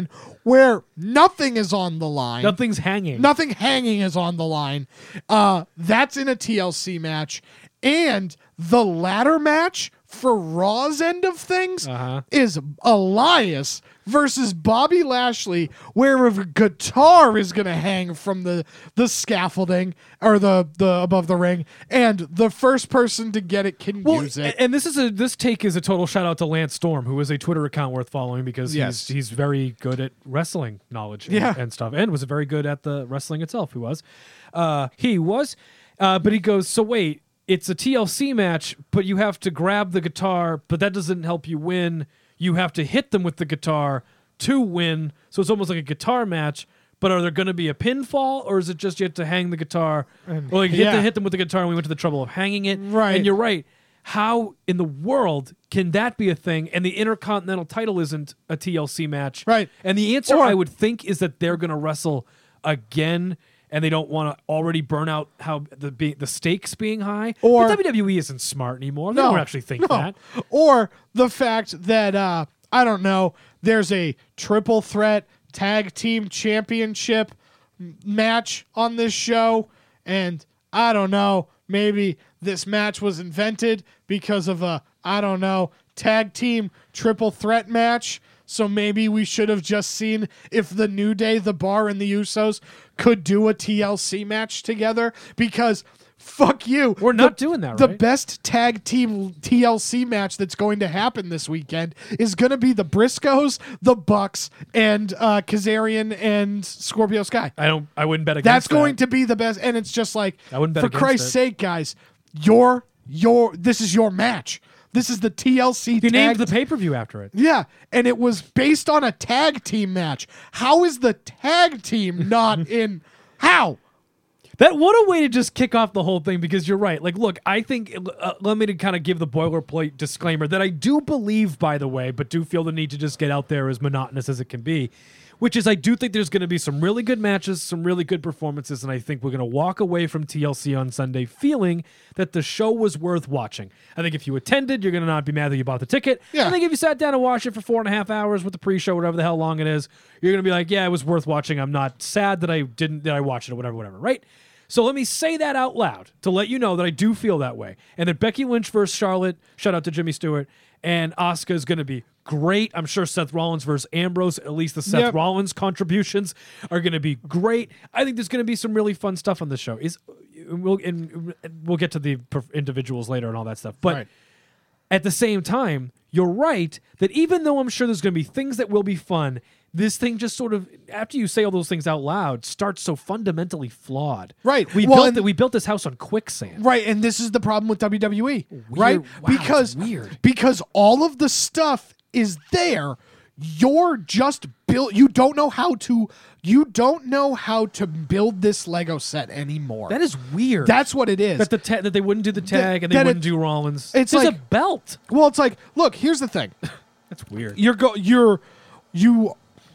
where nothing is on the line. Nothing's hanging. Nothing hanging is on the line. Uh, that's in a T L C match. And the ladder match for Raw's end of things uh-huh. is Elias versus Bobby Lashley, where a guitar is going to hang from the, the scaffolding or the, the above the ring, and the first person to get it can well, use it. And this is a this take is a total shout out to Lance Storm, who is a Twitter account worth following because Yes. he's he's very good at wrestling knowledge and, Yeah. and stuff, and was very good at the wrestling itself. He was, uh, he was, uh, but he goes. So wait. It's a T L C match, but you have to grab the guitar, but that doesn't help you win. You have to hit them with the guitar to win. So it's almost like a guitar match, but are there going to be a pinfall, or is it just you have to hang the guitar? And, or like hit, yeah. the, hit them with the guitar, and we went to the trouble of hanging it. Right. And you're right. How in the world can that be a thing? And the Intercontinental title isn't a T L C match. Right. And the answer, Or- I would think, is that they're going to wrestle again, and they don't want to already burn out how the be, the stakes being high. Or- but W W E isn't smart anymore. They No, don't actually think no. that. Or the fact that, uh, I don't know, there's a triple threat tag team championship m- match on this show, and I don't know, maybe this match was invented because of a, I don't know, tag team triple threat match. So maybe we should have just seen if the New Day, the Bar, and the Usos could do a T L C match together, because fuck you. We're not The- doing that, The right? best tag team T L C match that's going to happen this weekend is going to be the Briscoes, the Bucks, and uh, Kazarian and Scorpio Sky. I don't. I wouldn't bet against That's going that. to be the best, and it's just like, I wouldn't bet for against Christ's it. sake, guys, your your this is your match. This is the T L C. You tag named the pay per view after it. Yeah, and it was based on a tag team match. How is the tag team not in? How? That what a way to just kick off the whole thing, because you're right. Like, look, I think uh, let me to kind of give the boilerplate disclaimer that I do believe, by the way, but do feel the need to just get out there as monotonous as it can be, which is I do think there's going to be some really good matches, some really good performances, and I think we're going to walk away from T L C on Sunday feeling that the show was worth watching. I think if you attended, you're going to not be mad that you bought the ticket. Yeah. I think if you sat down and watched it for four and a half hours with the pre-show, whatever the hell long it is, you're going to be like, yeah, it was worth watching. I'm not sad that I didn't that I watched it or whatever, whatever, right? So let me say that out loud to let you know that I do feel that way. And that Becky Lynch versus Charlotte, shout out to Jimmy Stewart, and Asuka is going to be great. I'm sure Seth Rollins versus Ambrose, at least the Seth Yep. Rollins contributions are going to be great. I think there's going to be some really fun stuff on this show. Is we'll and we'll get to the perf- individuals later and all that stuff. But Right. at the same time, you're right that even though I'm sure there's going to be things that will be fun, this thing just sort of, after you say all those things out loud, starts so fundamentally flawed. Right. We Well, built and- it, we built this house on quicksand. Right, and this is the problem with W W E, right? Wow, because it's weird. because all of the stuff is there. You're just built. You don't know how to. You don't know how to build this Lego set anymore. That is weird. That's what it is. That the ta- that they wouldn't do the tag and they that wouldn't it- do Rollins. it's There's like- a belt. Well, it's like, look, here's the thing. That's weird. You're go. You're you.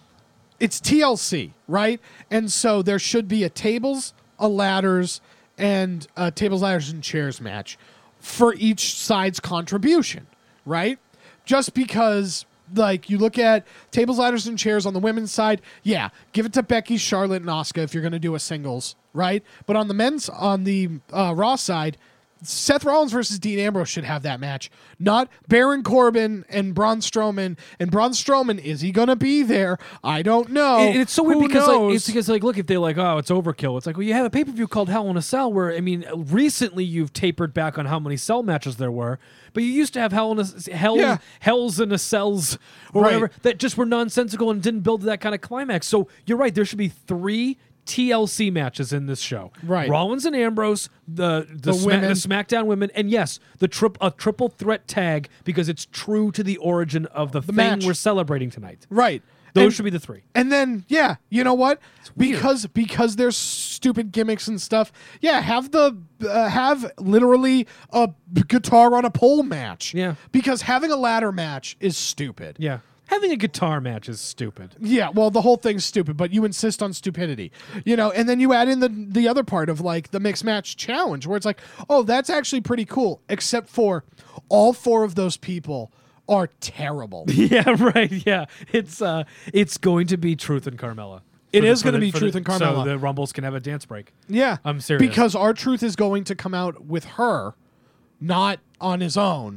It's T L C, right? And so there should be a tables, a ladders, and a tables, ladders, and chairs match for each side's contribution, right? Just because, like, you look at tables, ladders, and chairs on the women's side, yeah, give it to Becky, Charlotte, and Asuka if you're going to do a singles, right? But on the men's, on the uh, Raw side, Seth Rollins versus Dean Ambrose should have that match, not Baron Corbin and Braun Strowman. And Braun Strowman, is he going to be there? I don't know. And it's so weird Who because like, knows? it's because like look, if they're like, oh, it's overkill, it's like, well, you have a pay per view called Hell in a Cell where I mean, recently you've tapered back on how many cell matches there were, but you used to have Hell in a Hell Yeah. Hells in a Cells or Right. whatever that just were nonsensical and didn't build to that kind of climax. So you're right, there should be three T L C matches in this show. Right. Rollins and Ambrose, the the, The Sma- women. the SmackDown women, and yes, the trip a triple threat tag because it's true to the origin of the, thing match. we're celebrating tonight. Right. Those And- should be the three. And then, yeah, you know what? weird. Because because there's stupid gimmicks and stuff. Yeah, have the uh, have literally a b- guitar on a pole match. Yeah. Because having a ladder match is stupid. Yeah. Having a guitar match is stupid. Yeah, well, the whole thing's stupid, but you insist on stupidity, you know, and then you add in the the other part of like the mixed match challenge, where it's like, oh, that's actually pretty cool, except for all four of those people are terrible. Yeah, right. Yeah, it's uh, it's going to be Truth and Carmella. It For the- is for going to the- be for Truth the- and Carmella. So the Rumbles can have a dance break. Yeah. I'm serious. Because R-Truth is going to come out with her, not on his own,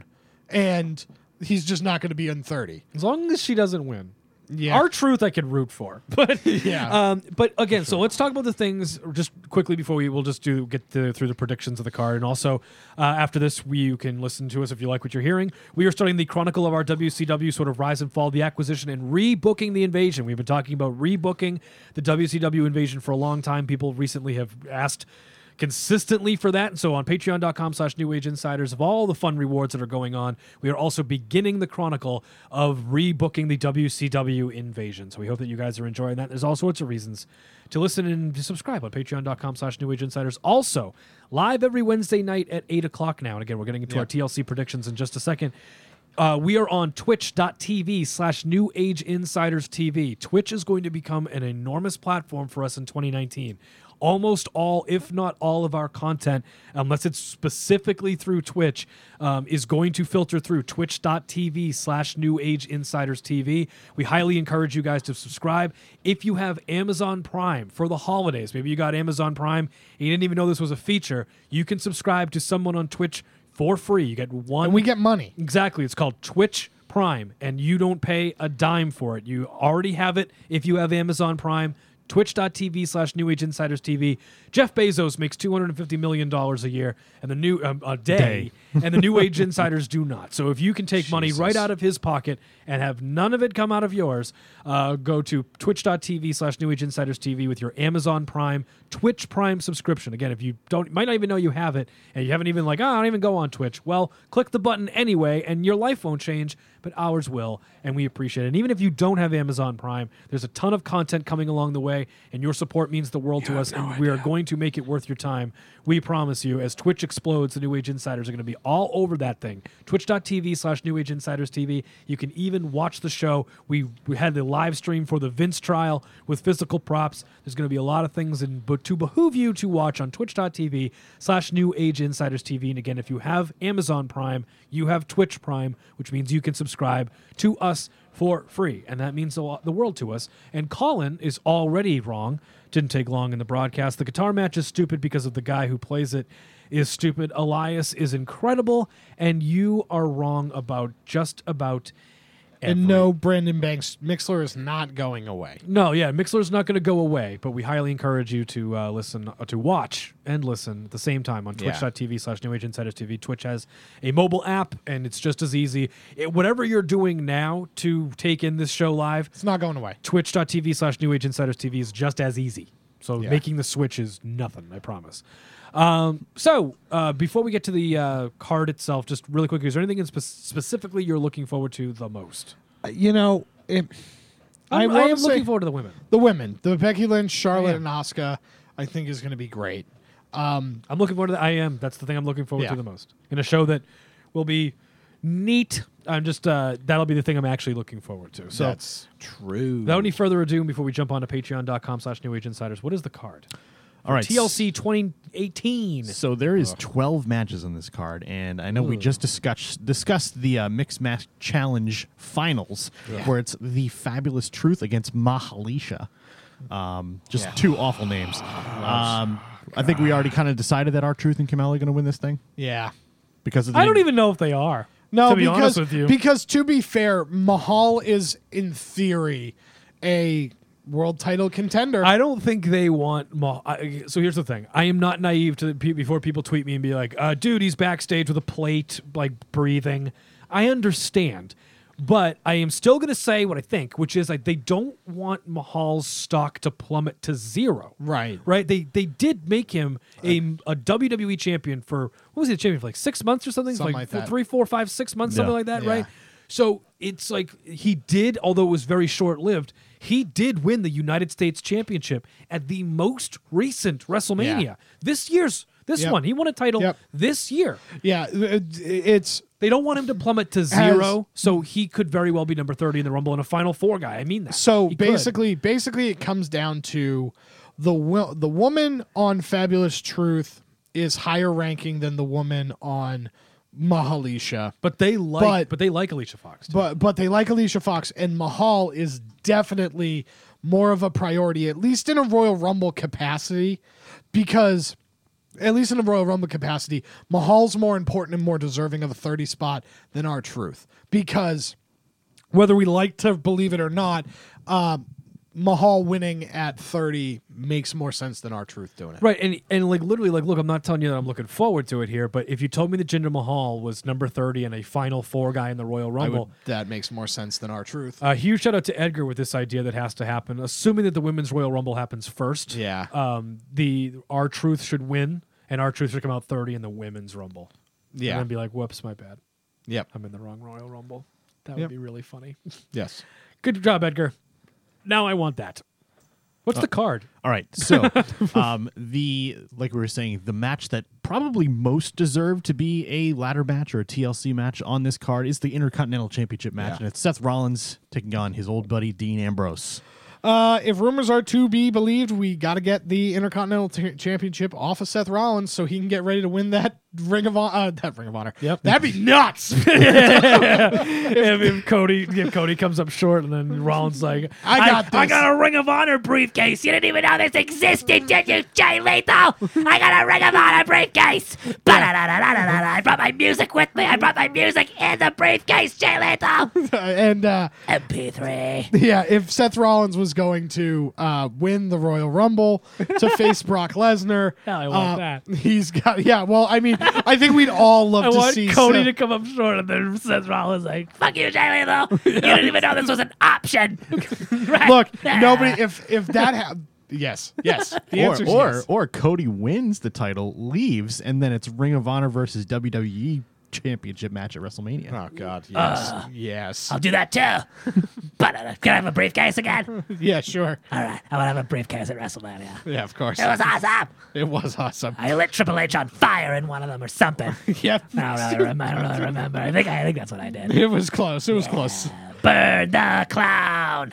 and he's just not going to be in thirty. As long as she doesn't win. Yeah. Our Truth I can root for. But Yeah. um, but again, so let's talk about the things just quickly before we will just do get the, through the predictions of the card. And also uh, after this, we you can listen to us if you like what you're hearing. We are starting the chronicle of our W C W sort of rise and fall, the acquisition and rebooking the invasion. We've been talking about rebooking the W C W invasion for a long time. People recently have asked consistently for that. And so on patreon.com slash New Age Insiders, of all the fun rewards that are going on, we are also beginning the chronicle of rebooking the W C W invasion. So we hope that you guys are enjoying that. There's all sorts of reasons to listen and to subscribe on patreon.com slash New Age Insiders. Also, live every Wednesday night at eight o'clock now. And again, we're getting into Yep. our T L C predictions in just a second. Uh, we are on twitch.tv slash New Age Insiders T V. Twitch is going to become an enormous platform for us in twenty nineteen. Almost all, if not all of our content, unless it's specifically through Twitch, um, is going to filter through twitch.tv slash New Age Insiders T V. We highly encourage you guys to subscribe. If you have Amazon Prime for the holidays, maybe you got Amazon Prime and you didn't even know this was a feature, you can subscribe to someone on Twitch for free. You get one. And we get money. Exactly. It's called Twitch Prime, and you don't pay a dime for it. You already have it if you have Amazon Prime. Twitch.tv slash New Age Insiders T V. Jeff Bezos makes two hundred fifty million dollars a year and the new um, a day, Day. and the New Age Insiders do not. So if you can take money right out of his pocket and have none of it come out of yours, uh, go to twitch.tv slash New Age Insiders T V with your Amazon Prime, Twitch Prime subscription. Again, if you don't, might not even know you have it, and you haven't even like, oh, I don't even go on Twitch. Well, click the button anyway, and your life won't change, but ours will, and we appreciate it. And even if you don't have Amazon Prime, there's a ton of content coming along the way, and your support means the world to us, and we are going to make it worth your time. We promise you, as Twitch explodes, the New Age Insiders are going to be all over that thing. Twitch.tv slash New Age Insiders T V. You can even watch the show. We, we had the live stream for the Vince trial with physical props. There's going to be a lot of things in, but to behoove you to watch on twitch.tv slash New Age Insiders T V. And again, if you have Amazon Prime, you have Twitch Prime, which means you can subscribe to us for free, and that means the world to us. And Colin is already wrong. Didn't take long in the broadcast. The guitar match is stupid because of the guy who plays it is stupid. Elias is incredible, and you are wrong about just about every. And no, Brandon Banks, Mixler is not going away. No, yeah, Mixler's not going to go away, but we highly encourage you to uh, listen, uh, to watch and listen at the same time on Yeah. twitch.tv slash New Age Insiders T V. Twitch has a mobile app, and it's just as easy. It, whatever you're doing now to take in this show live, It's not going away. twitch.tv slash New Age Insiders T V is just as easy. So Yeah. making the switch is nothing, I promise. Um, so uh, before we get to the uh, card itself, just really quickly, is there anything in spe- specifically you're looking forward to the most? Uh, You know, it, I'm, I wanna am say- looking forward to the women. The women, the Becky Lynch, Charlotte, Yeah. and Asuka, I think is going to be great. Um, I'm looking forward to the I am. That's the thing I'm looking forward Yeah. to the most. In a show that will be neat. I'm just, uh, that'll be the thing I'm actually looking forward to. So That's true. without any further ado, before we jump on to patreon.com slash New Age Insiders, what is the card? All right. T L C twenty eighteen. So there is Ugh. twelve matches on this card, and I know we Ugh. just discussed discussed the uh, Mixed Match Challenge finals, Yeah. where it's the Fabulous Truth against Mahalisha. Um, just Yeah. two awful names. Um, I think we already kind of decided that our Truth and Kamala are going to win this thing yeah. because of the I don't even know if they are. No, to be because, honest with you. because to be fair, Mahal is, in theory, a world title contender. I don't think they want. Mah- I, so here's the thing: I am not naive to the, pe- before people tweet me and be like, uh, "Dude, he's backstage with a plate, like breathing." I understand, but I am still going to say what I think, which is like they don't want Mahal's stock to plummet to zero. Right. Right. They they did make him a, a W W E champion for what was he a champion for like six months or something? Something like like four- that. three, four, five, six months, Yeah. something like that, Yeah. right? So it's like he did, although it was very short lived, he did win the United States Championship at the most recent WrestleMania. Yeah. This year's, this Yep. one. He won a title Yep. this year. Yeah, it- it's They don't want him to plummet to zero, so he could very well be number thirty in the Rumble and a Final Four guy. I mean that. so He could. basically, basically, it comes down to the wo- the woman on Fabulous Truth is higher ranking than the woman on Mahalisha. But they like but, but they like Alicia Fox. Too. But but they like Alicia Fox, and Mahal is definitely more of a priority, at least in a Royal Rumble capacity, because at least in a Royal Rumble capacity, Mahal's more important and more deserving of a thirty spot than R-Truth. Because whether we like to believe it or not, uh, Mahal winning at thirty makes more sense than R-Truth doing it. Right, and and like literally, like, look, I'm not telling you that I'm looking forward to it here, but if you told me that Jinder Mahal was number thirty and a Final Four guy in the Royal Rumble, would, that makes more sense than R-Truth. A uh, huge shout out to Edgar with this idea that has to happen, assuming that the Women's Royal Rumble happens first. Yeah, um, the R-Truth should win, and R-Truth should come out thirty in the Women's Rumble. Yeah, and then be like, whoops, my bad. Yep, I'm in the wrong Royal Rumble. That yep. would be really funny. Yes, good job, Edgar. Now I want that. What's uh, the card? All right, so um, the like we were saying, the match that probably most deserved to be a ladder match or a T L C match on this card is the Intercontinental Championship match, yeah. and it's Seth Rollins taking on his old buddy Dean Ambrose. Uh, if rumors are to be believed, we got to get the Intercontinental t- Championship off of Seth Rollins so he can get ready to win that Ring of Honor. Uh, that Ring of Honor. Yep, that'd be nuts. if, if Cody, if Cody comes up short, and then Rollins like, I got, I, this. I got a Ring of Honor briefcase. You didn't even know this existed, did you, Jay Lethal? I got a Ring of Honor briefcase. I brought my music with me. I brought my music in the briefcase, Jay Lethal. and uh, M P three. Yeah, if Seth Rollins was going to uh, win the Royal Rumble to face Brock Lesnar, hell, I want uh, that. He's got. Yeah, well, I mean, I think we'd all love I to want see Cody Seth- to come up short, and then Seth Rollins like, fuck you, Jay Lethal. You didn't even know this was an option. Right? Look, nobody. If if that happened. Yes, yes. The or answer's or, yes. or Cody wins the title, leaves, and then it's Ring of Honor versus W W E Championship match at WrestleMania. Oh God, yes, uh, yes. I'll do that too. But uh, can I have a briefcase again? Yeah, sure. All right, I want to have a briefcase at WrestleMania. Yeah, of course. It was awesome. It was awesome. I lit Triple H on fire in one of them or something. Yep. I don't really remember. I don't really remember. I think I think that's what I did. It was close. It was yeah. close. Burn the clown.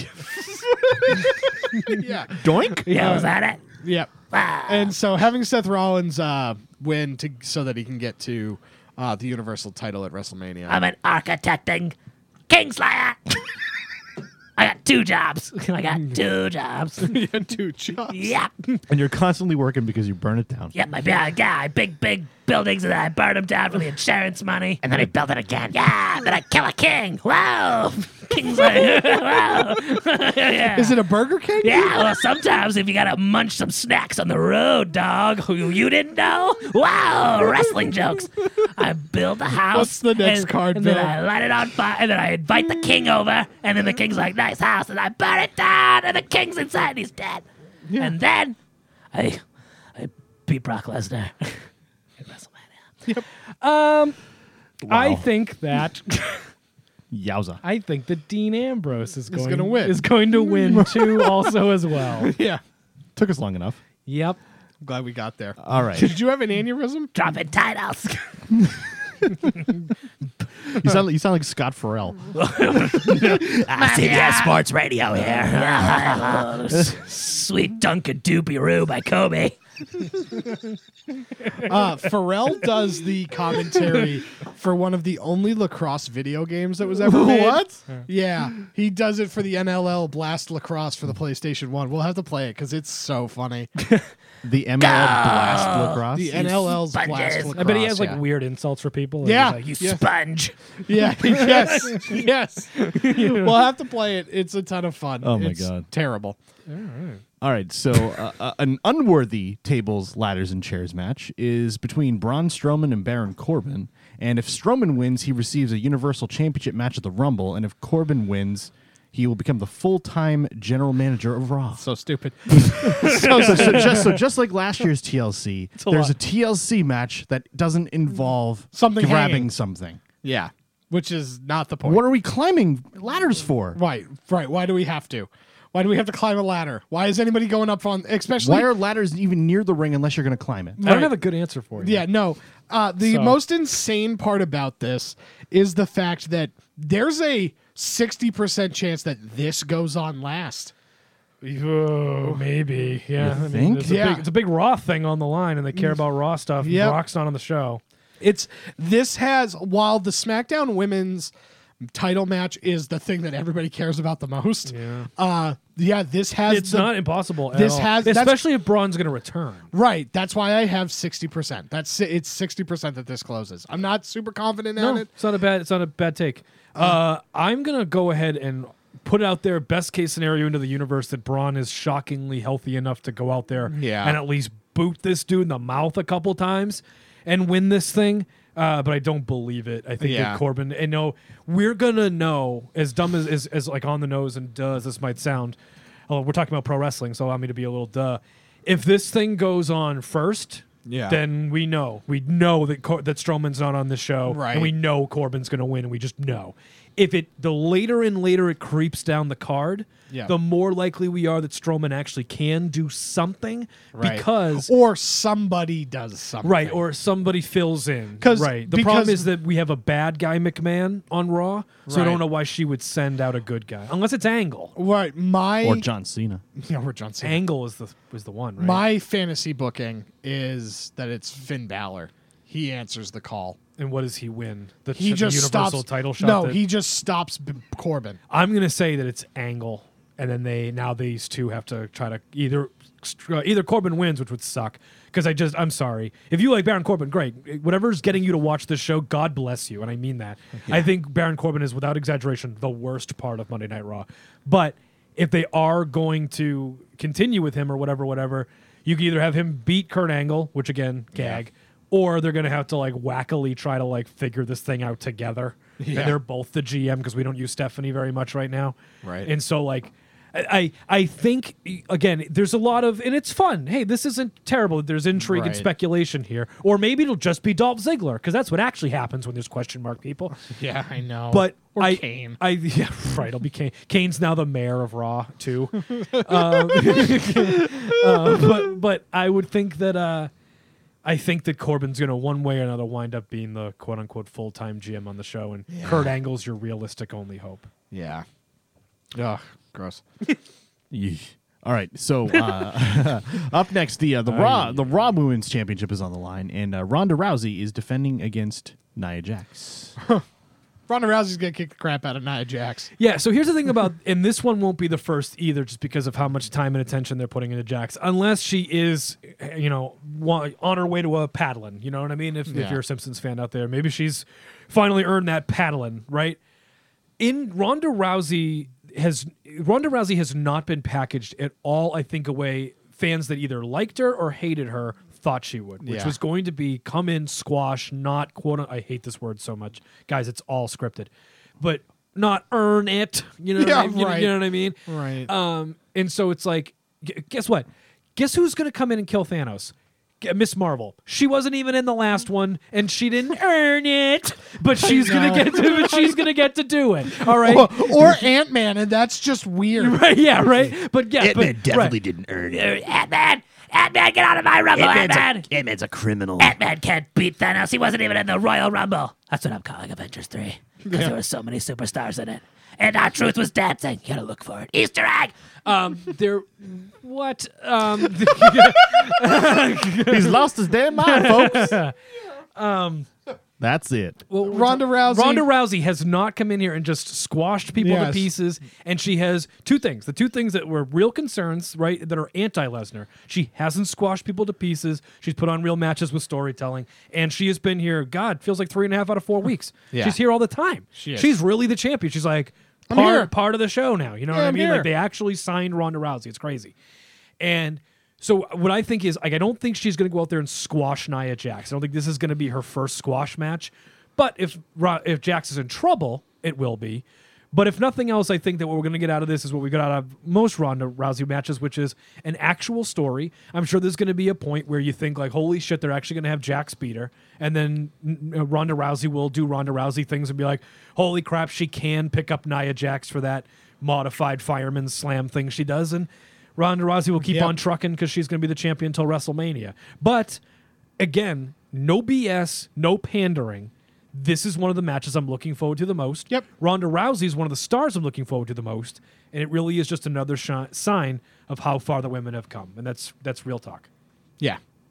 Yeah. Doink? Yeah, was that it? Yep. Ah. And so having Seth Rollins uh, win to so that he can get to uh, the Universal title at WrestleMania. I'm an architecting Kingslayer. I got two jobs. I got two jobs. You got two jobs. Yep. And you're constantly working because you burn it down. Yep, my yeah, yeah, I big, big buildings and then I burn them down for the insurance money. And then I build it again. Yeah, then I kill a king. Whoa. Kingslayer. Wow. Yeah. Is it a Burger King? Yeah, well, sometimes if you gotta munch some snacks on the road, dog, who you didn't know? Wow, wrestling jokes. I build a house. What's the next and, card, and Bill? then I light it on fire, and then I invite the king over, and then the king's like, nice house, and I burn it down, and the king's inside, and he's dead. Yeah. And then I I beat Brock Lesnar at WrestleMania. Yep. Um, wow. I think that... Yowza. I think that Dean Ambrose is going, gonna win. is going to win too also as well. Yeah. Took us long enough. Yep. I'm glad we got there. All right. Did you have an aneurysm? Dropping titles. You sound, you sound like Scott Farrell. I C B S Sports Radio here. Sweet Dunkin' Doopy Roo by Kobe. uh, Pharrell does the commentary for one of the only lacrosse video games that was ever made. What? Yeah, he does it for the N L L Blast Lacrosse for the PlayStation one. We'll have to play it because it's so funny. The M L L Blast Lacrosse? The N L L's sponges. Blast Lacrosse. I bet he has like yeah. weird insults for people. Yeah. Like, You Yeah. sponge. Yeah, yes, yes. We'll have to play it. It's a ton of fun. Oh, my It's God. terrible. all right. All right, so uh, uh, an unworthy tables, ladders, and chairs match is between Braun Strowman and Baron Corbin. And if Strowman wins, he receives a Universal Championship match at the Rumble. And if Corbin wins, he will become the full-time general manager of Raw. So stupid. so, so, so, just, so just like last year's T L C, a there's lot. a T L C match that doesn't involve Something grabbing hanging. something. Yeah, which is not the point. What are we climbing ladders for? Right, right. Why do we have to? Why do we have to climb a ladder? Why is anybody going up on, especially... Why are ladders even near the ring unless you're going to climb it? I don't Right. have a good answer for you. Yeah, no. Uh, the So- most insane part about this is the fact that there's a sixty percent chance that this goes on last. Oh, maybe. Yeah. You I mean, think? it's, a Yeah. big, it's a big Raw thing on the line, and they care about Raw stuff. Yep. Brock's not on the show. It's this has while the SmackDown Women's title match is the thing that everybody cares about the most. Yeah. Uh, yeah, this has. It's the, not impossible. At This all. has, that's- especially if Braun's going to return. Right. That's why I have sixty percent. That's it's sixty percent that this closes. I'm not super confident No, on it. it's not a bad. It's not a bad take. Uh, I'm gonna go ahead and put out there best case scenario into the universe that Braun is shockingly healthy enough to go out there Yeah. and at least boot this dude in the mouth a couple times and win this thing. Uh, but I don't believe it. I think Yeah. that Corbin, and no, we're gonna know, as dumb as, as as like on the nose and duh as this might sound. Oh, we're talking about pro wrestling, so allow me to be a little duh. If this thing goes on first, Yeah. then we know. We know that Cor- that Strowman's not on the show, Right. and we know Corbin's going to win, and we just know. If it the later and later it creeps down the card, Yeah. the more likely we are that Strowman actually can do something Right. because or somebody does something. right, or somebody fills in. 'Cause- Right. The problem because- is that we have a bad guy McMahon on Raw, so I Right. don't know why she would send out a good guy unless it's Angle. Right. My Or John Cena. Yeah, or John Cena. Angle is the was the one. Right. My fantasy booking is that it's Finn Balor. He answers the call. And what does he win? The, He the just Universal stops. title shot. No, that- he just stops B- Corbin. I'm gonna say that it's Angle, and then they now these two have to try to either uh, either Corbin wins, which would suck because I just I'm sorry if you like Baron Corbin, great. Whatever's getting you to watch this show, God bless you, and I mean that. I think Baron Corbin is without exaggeration the worst part of Monday Night Raw, but if they are going to continue with him or whatever, whatever, you can either have him beat Kurt Angle, which again gag. Or they're gonna have to like wackily try to like figure this thing out together. Yeah. And they're both the G M because we don't use Stephanie very much right now. Right. And so like I I think again there's a lot of and it's fun. Hey, this isn't terrible. There's intrigue and Right. speculation here. Or maybe it'll just be Dolph Ziggler because that's what actually happens when there's question mark people. Yeah, I know. But or I, Kane. I yeah right. It'll be Kane. Kane's now the mayor of Raw too. um, uh, but but I would think that. Uh, I think that Corbin's going to one way or another wind up being the quote unquote full time G M on the show, and Yeah. Kurt Angle's your realistic only hope. Yeah. Ugh, gross. Yeesh. All right, so uh, up next, the uh, the Raw the Raw Women's Championship is on the line, and uh, Ronda Rousey is defending against Nia Jax. Ronda Rousey's gonna kick the crap out of Nia Jax. Yeah, so here's the thing about, and this one won't be the first either, just because of how much time and attention they're putting into Jax, unless she is, you know, wa- on her way to a paddling. You know what I mean? If, if Yeah. you're a Simpsons fan out there, maybe she's finally earned that paddling, right? In Ronda Rousey has Ronda Rousey has not been packaged at all. I think a way fans that either liked her or hated her thought she would, which Yeah. was going to be come in, squash, not quote. I hate this word so much, guys. It's all scripted, but not earn it. You know, Yeah, what I, you know- right. you know what I mean? Right. Um, and so it's like, gu- guess what? Guess who's going to come in and kill Thanos? G- Miss Marvel. She wasn't even in the last one, and she didn't earn it, but she's gonna know. get to. But she's gonna get to do it. All right. Or, or Ant Man, and that's just weird. Right, yeah, right. But yeah, Ant-Man but, definitely right. didn't earn it. Ant-Man! Ant-Man, get out of my Rumble, Ant-Man's a- Ant-Man! Ant-Man's a criminal. Ant-Man can't beat Thanos. He wasn't even in the Royal Rumble. That's what I'm calling Avengers three. Because Yeah. there were so many superstars in it. And our truth was dancing. You gotta look for it. Easter egg! Um, there. What? Um, He's lost his damn mind, folks. um. That's it. Well, Ronda Rousey. Ronda Rousey has not come in here and just squashed people to Yes. pieces, and she has two things. The two things that were real concerns, right, that are anti-Lesnar. She hasn't squashed people to pieces. She's put on real matches with storytelling, and she has been here, God, feels like three and a half out of four weeks. Yeah. She's here all the time. She is. She's really the champion. She's like I'm part, here. part of the show now. You know Yeah, what I I'm mean? here. Like they actually signed Ronda Rousey. It's crazy. And so what I think is, like, I don't think she's going to go out there and squash Nia Jax. I don't think this is going to be her first squash match. But if Ro- if Jax is in trouble, it will be. But if nothing else, I think that what we're going to get out of this is what we got out of most Ronda Rousey matches, which is an actual story. I'm sure there's going to be a point where you think, like, holy shit, they're actually going to have Jax beat her. And then n- n- Ronda Rousey will do Ronda Rousey things and be like, holy crap, she can pick up Nia Jax for that modified fireman slam thing she does. And Ronda Rousey will keep Yep. on trucking because she's going to be the champion until WrestleMania. But, again, no B S, no pandering. This is one of the matches I'm looking forward to the most. Yep. Ronda Rousey is one of the stars I'm looking forward to the most, and it really is just another shi- sign of how far the women have come, and that's that's real talk. Yeah.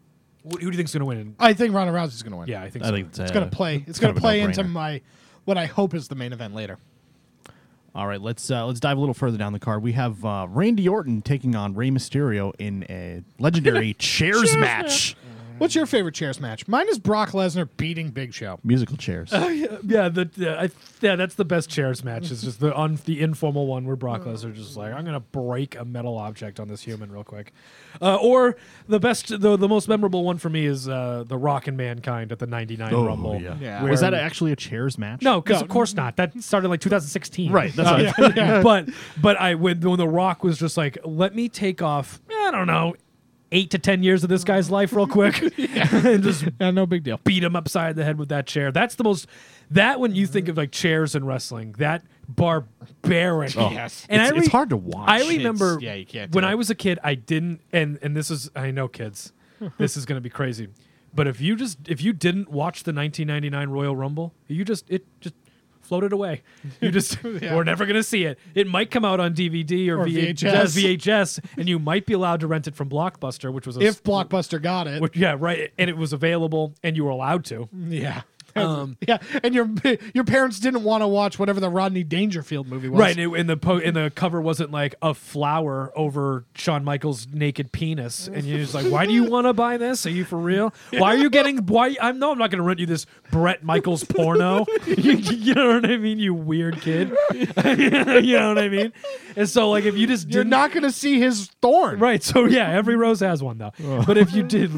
Who do you think's going to win? I think Ronda Rousey's going to win. Yeah, I think I so. think it's, It's uh, going to play. It's, it's going kind to of a play into no-brainer. my what I hope is the main event later. All right, let's uh, let's dive a little further down the card. We have uh, Randy Orton taking on Rey Mysterio in a legendary chairs, Chairs match. match. What's your favorite chairs match? Mine is Brock Lesnar beating Big Show. Musical chairs. Uh, yeah, yeah, the, yeah, I, yeah, that's the best chairs match. It's just the on the informal one where Brock Lesnar just like, I'm gonna break a metal object on this human real quick. Uh, or the best, the the most memorable one for me is uh, the Rock and Mankind at the ninety-nine Oh, Rumble. yeah. Yeah. where- Was that actually a chairs match? No, because of course not. That started like two thousand sixteen. Right, that's Uh, what I yeah. But but I when when the Rock was just like, let me take off. I don't know. Eight to ten years of this guy's life, real quick, and just Yeah, no big deal. beat him upside the head with that chair. That's the most. That when you think of like chairs in wrestling, that barbaric. Oh, Yes. and it's, I re- it's hard to watch. I remember It's- yeah, you can't when do I it. was a kid, I didn't, and and this is I know kids, this is gonna be crazy, but if you just if you didn't watch the nineteen ninety-nine Royal Rumble, you just it just floated away. You just Yeah. we're never gonna see it. It might come out on D V D or, Or V H S, V H S. V H S, and you might be allowed to rent it from Blockbuster, which was a If Blockbuster got it. which, yeah, right, and it was available, and you were allowed to. Yeah. Um, yeah, and your your parents didn't want to watch whatever the Rodney Dangerfield movie was. Right, and, it, and the po- and the cover wasn't like a flower over Shawn Michaels' naked penis, and you're just like, "Why do you want to buy this? Are you for real? Why are you getting? Why? I'm no, I'm not going to rent you this Brett Michaels porno. you, you know what I mean? You weird kid. You know what I mean? And so, like, if you just You're didn't, not going to see his thorn. right, so yeah, every rose has one though. But if you did,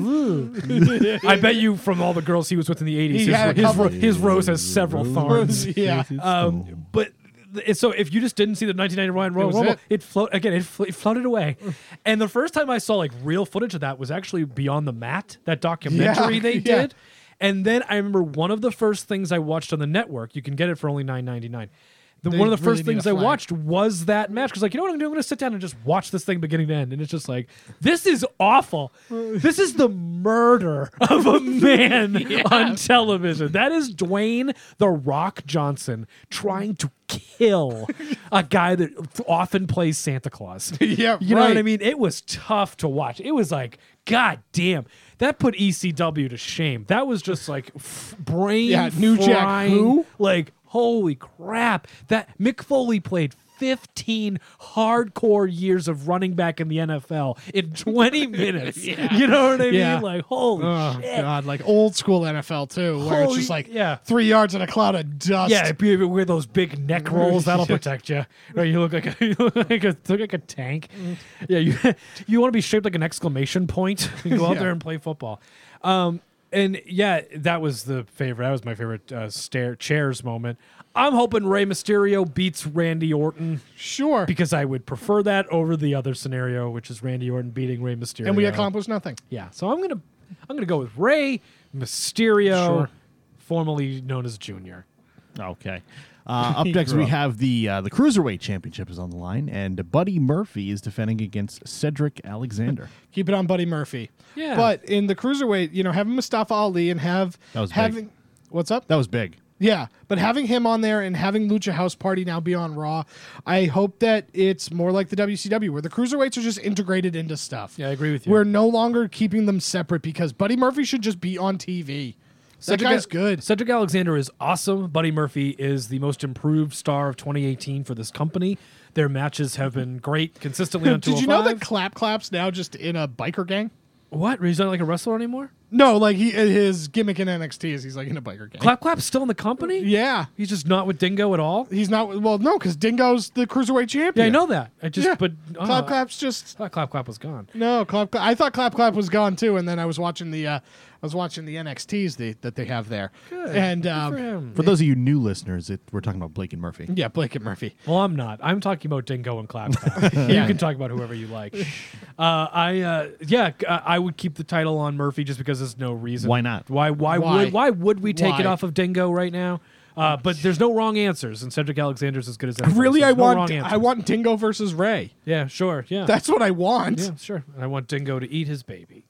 I bet you from all the girls he was with in the eighties, He his, had a his, couple- ro- his rose has several thorns. Yeah. Um, but th- so if you just didn't see the nineteen ninety-nine Royal was Rumble, it. it, float again. It, fl- it floated away. And the first time I saw like real footage of that was actually Beyond the Mat, that documentary Yeah, they yeah. did. And then I remember one of the first things I watched on the network. You can get it for only nine ninety-nine. The, They one of the really first need things a I flag. watched was that match because, like, you know what I'm gonna do? I'm gonna sit down and just watch this thing beginning to end, and it's just like, this is awful. This is the murder of a man on television. That is Dwayne the Rock Johnson trying to kill a guy that often plays Santa Claus. Yeah, you know what I right. mean? It was tough to watch. It was like, God damn, that put E C W to shame. That was just like f- brain Yeah, New Jack frying, who? like, holy crap. That Mick Foley played fifteen hardcore years of running back in the N F L in twenty minutes. Yeah. You know what I Yeah. mean? Like, holy Oh shit. God, like old school N F L too, where it's Holy- just like yeah. three yards in a cloud of dust. Yeah, if you wear those big neck rolls, that'll protect you. Or you look like a you look like a, look like a tank. Yeah, you you want to be shaped like an exclamation point and go out Yeah. there and play football. Um, and yeah, that was the favorite. That was my favorite uh, stair chairs moment. I'm hoping Rey Mysterio beats Randy Orton. Sure. Because I would prefer that over the other scenario, which is Randy Orton beating Rey Mysterio. And we accomplished nothing. Yeah, so I'm gonna I'm gonna go with Rey Mysterio, Sure. formerly known as Junior. Okay. Uh, up He next, grew we up. have the uh, the Cruiserweight Championship is on the line, and Buddy Murphy is defending against Cedric Alexander. Keep it on Buddy Murphy. Yeah. But in the cruiserweight, you know, having Mustafa Ali and have That was big. having what's up? That was big. Yeah, but having him on there and having Lucha House Party now be on Raw, I hope that it's more like the W C W where the cruiserweights are just integrated into stuff. Yeah, I agree with you. We're no longer keeping them separate because Buddy Murphy should just be on T V. That guy's good. Cedric Alexander is awesome. Buddy Murphy is the most improved star of twenty eighteen for this company. Their matches have been great consistently on Did you know two oh five. that Clap Clap's now just in a biker gang? What? He's not like a wrestler anymore? No, like he his gimmick in N X T is he's like in a biker gang. Clap Clap's still in the company? Yeah. He's just not with Dingo at all? He's not well, no, because Dingo's the cruiserweight champion. Yeah, I know that. I just, Yeah. but. oh, Clap Clap's just I thought Clap Clap was gone. no Clap. Clap I thought Clap Clap was gone too, and then I was watching the uh, I was watching the N X Ts the, that they have there. Good. And Good um, for him. For those of you new listeners, it, we're talking about Blake and Murphy. yeah, Blake and Murphy. Well, I'm not. I'm talking about Dingo and Clap Clap. You can talk about whoever you like. Uh, I uh, yeah, uh, I would keep the title on Murphy just because there's no reason. Why not? Why? Why, Why? would? Why would we take it Why? off of Dingo right now? Uh, but there's no wrong answers, and Cedric Alexander's as good as anybody. Really, so I there's no want wrong answers. I want Dingo versus Ray. Yeah, sure. Yeah, That's what I want. yeah, sure. And I want Dingo to eat his baby,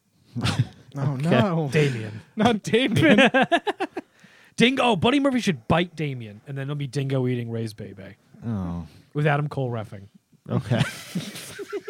Oh no, Damien. not Damien. Dingo. Oh, Buddy Murphy should bite Damien, and then it'll be Dingo eating Ray's baby Oh, with Adam Cole reffing. okay.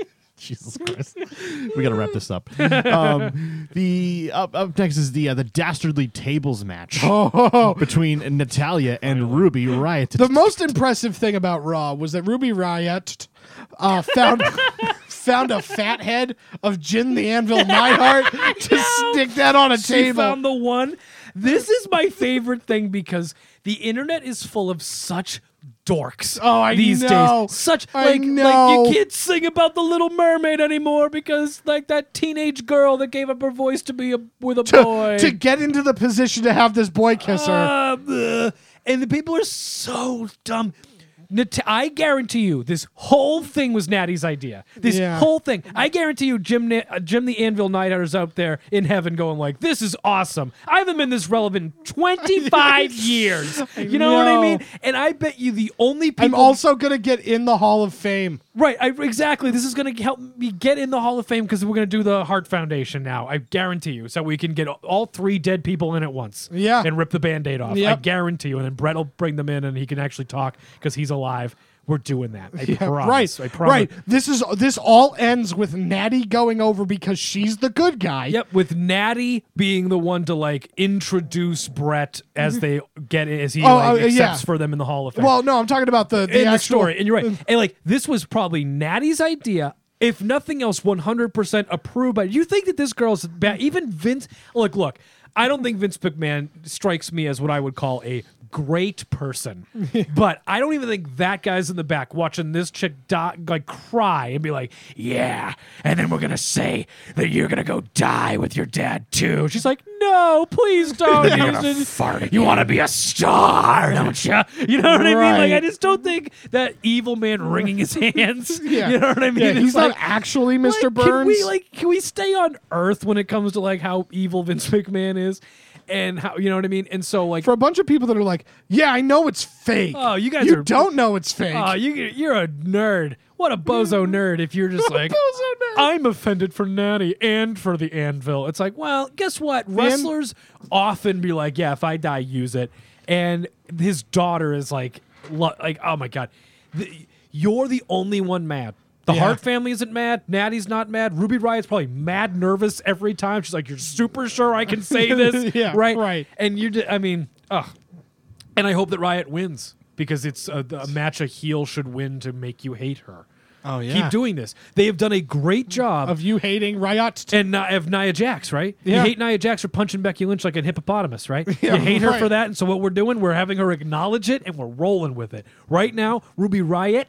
Jesus Christ. We got to wrap this up. Um, the up, up next is the uh, the dastardly tables match Oh. between Natalia and Ruby Riott. The most impressive thing about Raw was that Ruby Riott uh, found found a fat head of Jin the Anvil Neidhart to stick that on a She table. found the one. This is my favorite thing because the internet is full of such dorks Oh, I these know. days. Such I like know. like you can't sing about the Little Mermaid anymore because like that teenage girl that gave up her voice to be a with a to, boy to get into the position to have this boy kiss her. Uh, bleh. And the people are so dumb. Nat- I guarantee you, this whole thing was Natty's idea. This Yeah. whole thing. I guarantee you, Jim, Na- uh, Jim the Anvil Neidhart is out there in heaven going like, "This is awesome. I haven't been this relevant in twenty-five years." You know, what I know. mean? And I bet you the only people I'm also going to get in the Hall of Fame. right, I, exactly. This is going to help me get in the Hall of Fame because we're going to do the Heart Foundation now. I guarantee you, so we can get all three dead people in at once. Yeah. and rip the Band-Aid off. I Yep. guarantee you. And then Brett will bring them in, and he can actually talk because he's alive. We're doing that. I Yeah, promise. right, I promise. right. This is this all ends with Natty going over because she's the good guy. Yep, with Natty being the one to like introduce Brett as they get as he Oh, like, uh, accepts yeah. for them in the Hall of Fame. Well, no, I'm talking about the the in the actual story, and you're right. And like this was probably Natty's idea. If nothing else, one hundred percent approved by. You think that this girl's bad? Even Vince. Look, look. I don't think Vince McMahon strikes me as what I would call a great person, but I don't even think that guy's in the back watching this chick die, like cry and be like, "Yeah," and then we're gonna say that you're gonna go die with your dad too. She's like, "No, please don't." Then you're gonna fart again. You wanna be a star, don't you? You know what I mean? Like, Right. I just don't think that evil man wringing his hands. Yeah. You know what I mean? Yeah, It's he's like, not actually Mister like, Burns. Can we like can we stay on Earth when it comes to like how evil Vince McMahon is, and how you know what I mean? And so like For a bunch of people that are like, yeah, I know it's fake. Oh, you guys you are- don't know it's fake. oh, you you're a nerd. What a bozo nerd if you're just like I'm offended for Natty and for the Anvil. It's like, well, guess what? Wrestlers often be like, yeah, if I die, use it. And his daughter is like, lo- like, oh my god, the, you're the only one mad. The Yeah. Hart family isn't mad. Natty's not mad. Ruby Riott's probably mad nervous every time. She's like, "You're super sure I can say this, Yeah, right? right. And you, I mean, ugh. And I hope that Riott wins because it's a, a match a heel should win to make you hate her. Oh, yeah. Keep doing this. They have done a great job Of you hating Riot. and uh, of Nia Jax, right? Yeah. You hate Nia Jax for punching Becky Lynch like a hippopotamus, right? Yeah, you hate her right. for that, and so what we're doing, we're having her acknowledge it, and we're rolling with it. Right now, Ruby Riott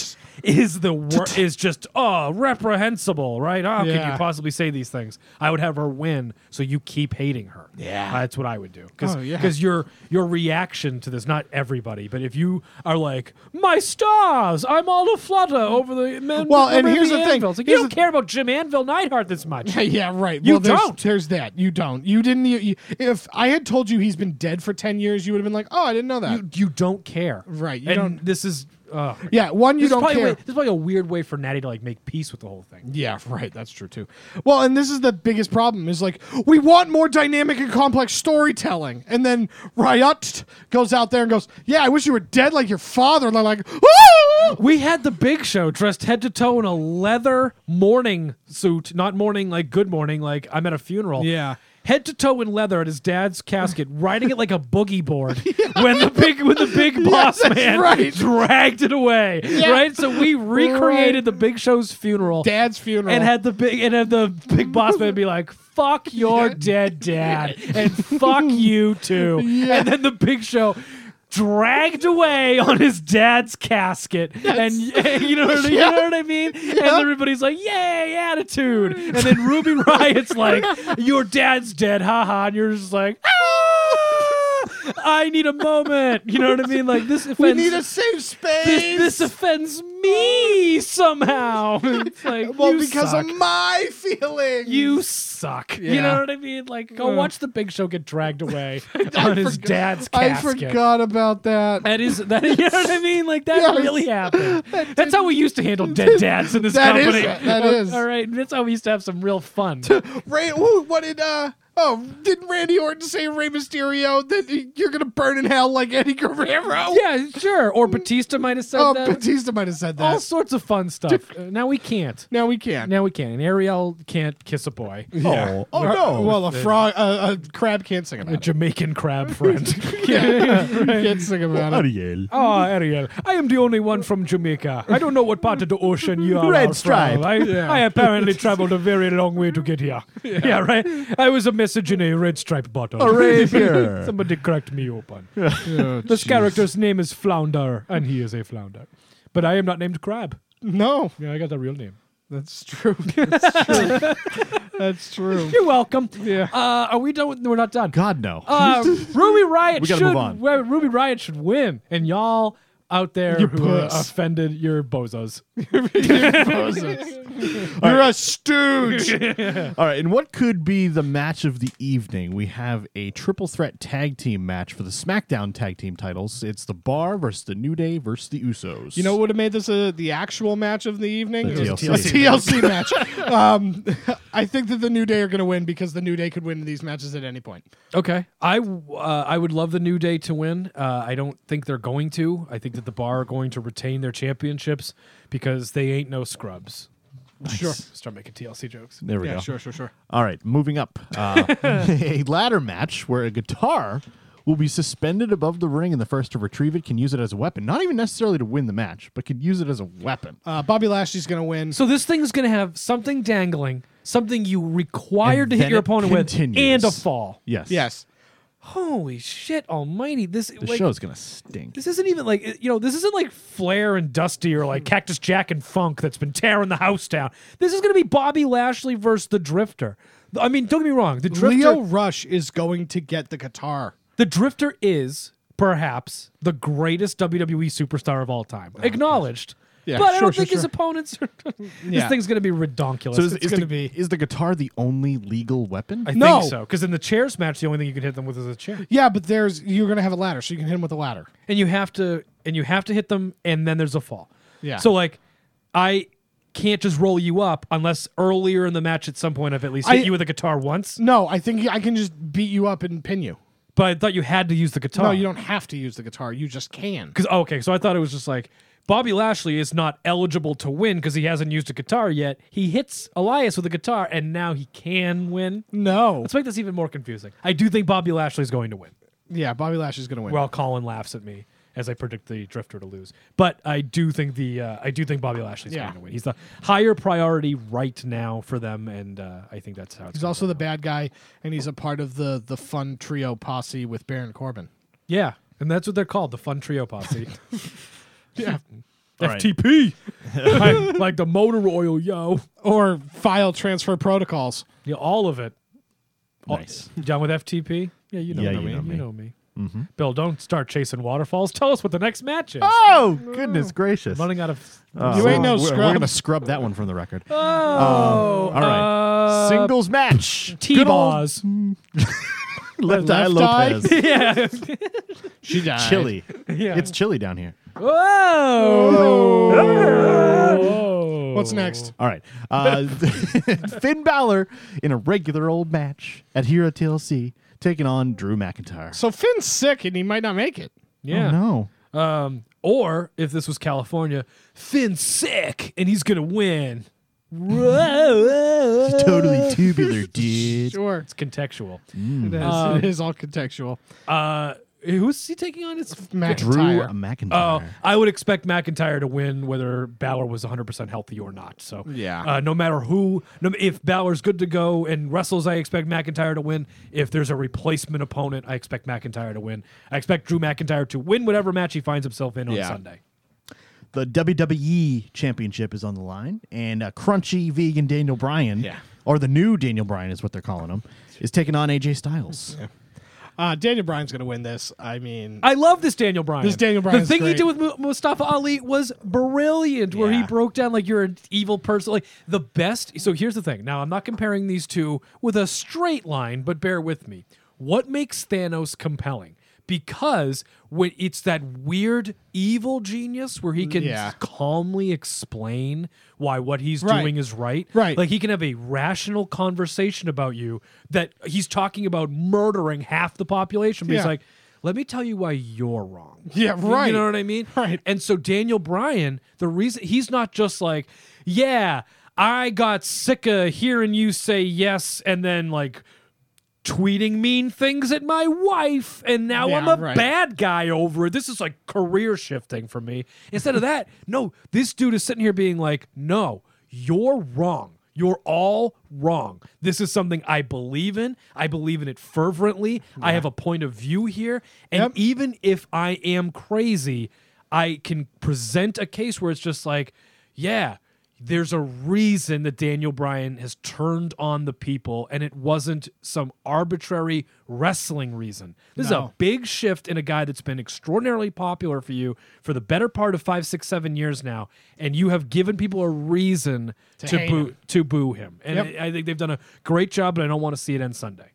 is the wor- is just oh reprehensible, right? How can Yeah. you possibly say these things? I would have her win, so you keep hating her. Yeah. that's what I would do. Because Oh, yeah. your your reaction to this, not everybody, but if you are like my stars, I'm all aflutter over the men. Well, and over here's the thing. Anvils. Like, Here's you don't the- care about Jim Anvil Neidhart this much. Yeah, right. You well, there's, don't. There's that. You don't. You didn't. You, you- if I had told you he's been dead for ten years, you would have been like, oh, I didn't know that. You, you don't care, Right, you and don't- This is uh, Yeah, one, you this is don't probably a care. way- this is probably a weird way for Natty to like make peace with the whole thing. Yeah, right. That's true too. Well, and this is the biggest problem is like we want more dynamic and complex storytelling, and then Riot goes out there and goes, "Yeah, I wish you were dead like your father." And they're like, "Woo!" We had the Big Show dressed head to toe in a leather morning suit, not morning like good morning, like I'm at a funeral. Yeah. Head to toe in leather at his dad's casket, riding it like a boogie board. When the big when the big boss that's man right. dragged it away, Yeah. right? So we recreated the Big Show's funeral, Dad's funeral. and had the big and had the big boss man be like, "Fuck your dead dad," and "Fuck you too," Yeah. and then the Big Show dragged away on his dad's casket, and you know, what, I- you Yeah. know what I mean? And everybody's like, "Yay, attitude!" And then Ruby Riott's like, "Your dad's dead, haha," and you're just like, "Ah, I need a moment." You know what I mean? Like this offends. we need a safe space. this, this offends me somehow. It's like, well, you because suck. of my feelings. You suck. You Yeah. know what I mean? Like, go Uh. watch the Big Show get dragged away I on his forgot- dad's I casket. forgot about that. That is that. You know what I mean? Like that Yes. really happened. That's how we used to handle dead dads in this That is- company. that is. All right. That's how we used to have some real fun. Ray, ooh, what did uh? Oh, didn't Randy Orton say to Rey Mysterio that you're gonna burn in hell like Eddie Guerrero? Yeah, sure. Or Batista might have said oh, that. Batista might have said that. All sorts of fun stuff. Uh, now we can't. Now we can. Now we can. And Ariel can't kiss a boy. Oh, oh Uh, no. Well, a frog, uh, a crab can't sing A about it. Jamaican crab friend. Can't sing about it. Ariel. Oh, Ariel, I am the only one from Jamaica. I don't know what part of the ocean you are. Red from. stripe. I, Yeah. I apparently traveled a very long way to get here. Yeah. right? I was a message in a red stripe bottle. A rapier. Somebody cracked me open. Oh, This jeez. character's name is Flounder, and he is a flounder. But I am not named Crab. No, Yeah, I got the real name. that's true. That's true. That's true. You're welcome. Yeah. Uh, are we done? With, we're not done. God, no. Uh, Ruby Riot We gotta should move on. well, Ruby Riot should win, and y'all out there You who are puss. offended, you're bozos. You're a stooge. All right, and what could be the match of the evening? We have a triple threat tag team match for the SmackDown tag team titles. It's the Bar versus the New Day versus the Usos. You know what would have made this a, the actual match of the evening? The It was T L C. A T L C match. um, I think that the New Day are going to win because the New Day could win these matches at any point. Okay, I uh, I would love the New Day to win. Uh, I don't think they're going to. I think that the Bar are going to retain their championships because they ain't no scrubs. Sure. Start making T L C jokes. There we yeah, go. sure, sure, sure. All right, moving up. Uh, a ladder match where a guitar will be suspended above the ring, and the first to retrieve it can use it as a weapon. Not even necessarily to win the match, but could use it as a weapon. Uh, Bobby Lashley's going to win. So this thing's going to have something dangling, something you required And to hit then your it opponent with, continues. and a fall. Yes. Yes. Holy shit almighty. This The like, show's going to stink. This isn't even like, you know, this isn't like Flair and Dusty or like Cactus Jack and Funk that's been tearing the house down. This is going to be Bobby Lashley versus the Drifter. I mean, don't get me wrong. The Drifter, Leo Rush is going to get the guitar. the Drifter is perhaps the greatest W W E superstar of all time. Acknowledged. Yeah, but I sure, don't sure, think his sure. opponents are. This Yeah. thing's going to be redonkulous. So is, it's is, going the, to be. is the guitar the only legal weapon? I No. think so. Because in the chairs match, the only thing you can hit them with is a chair. Yeah, but there's you're going to have a ladder, so you can hit him with a ladder. And you have to and you have to hit them, and then there's a fall. Yeah. So like, I can't just roll you up unless earlier in the match at some point I've at least hit I- you with a guitar once. No, I think I can just beat you up and pin you. But I thought you had to use the guitar. No, you don't have to use the guitar. You just can. Because okay, so I thought it was just like Bobby Lashley is not eligible to win because he hasn't used a guitar yet. He hits Elias with a guitar, and now he can win. No. Let's make this even more confusing. I do think Bobby Lashley is going to win. Yeah, Bobby Lashley's going to win. Well, Colin laughs at me as I predict the Drifter to lose, but I do think the uh, I do think Bobby Lashley's Yeah. going to win. He's the higher priority right now for them, and uh, I think that's how it's. he's gonna also go. the bad guy, and he's a part of the the fun trio posse with Baron Corbin. Yeah, and that's what they're called, the Fun Trio Posse. Yeah. All right. F T P, like, like the motor oil, yo. Or file transfer protocols. Yeah, all of it. Nice. All, John with F T P? Yeah, you know, Yeah, me. you know me. You know me. Mm-hmm. Bill, don't start chasing waterfalls. Tell us what the next match is. Oh, goodness gracious. I'm running out of. Uh, You ain't no we're, scrub. We're going to scrub that one from the record. Oh, all right. uh, Singles match. Good T-Boz. old- Left, Left Eye Eye? Lopez. Yeah. She died. Chilly. Yeah. It's chilly down here. Whoa. What's next? All right. Uh, Finn Balor in a regular old match at Hero T L C taking on Drew McIntyre. So Finn's sick, and he might not make it. Yeah. Oh, no. Um, or if this was California, Finn's sick and he's gonna win. It's totally tubular, dude. Sure. It's contextual. It is. Um, it is all contextual. Uh, who's he taking on? It's Drew McIntyre. McIntyre. Oh, I would expect McIntyre to win whether Balor was one hundred percent healthy or not. So Yeah. uh, no matter who, no, if Balor's good to go and wrestles, I expect McIntyre to win. If there's a replacement opponent, I expect McIntyre to win. I expect Drew McIntyre to win whatever match he finds himself in on Yeah. Sunday. The W W E Championship is on the line, and uh, crunchy vegan Daniel Bryan, Yeah. or the new Daniel Bryan is what they're calling him, is taking on A J Styles. Yeah. Uh, Daniel Bryan's going to win this. I mean, I love this Daniel Bryan. This Daniel Bryan's The thing he great. did with Mu- Mustafa Ali was brilliant, where he Yeah. broke down like you're an evil person. Like the best. So here's the thing. Now I'm not comparing these two with a straight line, but bear with me. What makes Thanos compelling? because when it's that weird evil genius where he can Yeah. calmly explain why what he's Right. doing is right. Right. Like he can have a rational conversation about you that he's talking about murdering half the population. But he's Yeah. like, let me tell you why you're wrong. Yeah, You- right. You know what I mean? Right. And so Daniel Bryan, the reason he's not just like, yeah, I got sick of hearing you say yes and then like tweeting mean things at my wife and now Yeah, I'm a right. bad guy over it. This is like career shifting for me. Instead of that, no, this dude is sitting here being like, no, you're wrong. You're all wrong. This is something I believe in. I believe in it fervently. I have a point of view here. And Yep. even if I am crazy, I can present a case where it's just like, yeah, there's a reason that Daniel Bryan has turned on the people, and it wasn't some arbitrary wrestling reason. This is a No. big shift in a guy that's been extraordinarily popular for you for the better part of five, six, seven years now, and you have given people a reason To to, hate boo him. to boo him. And Yep. I I think they've done a great job, but I don't want to see it end Sunday.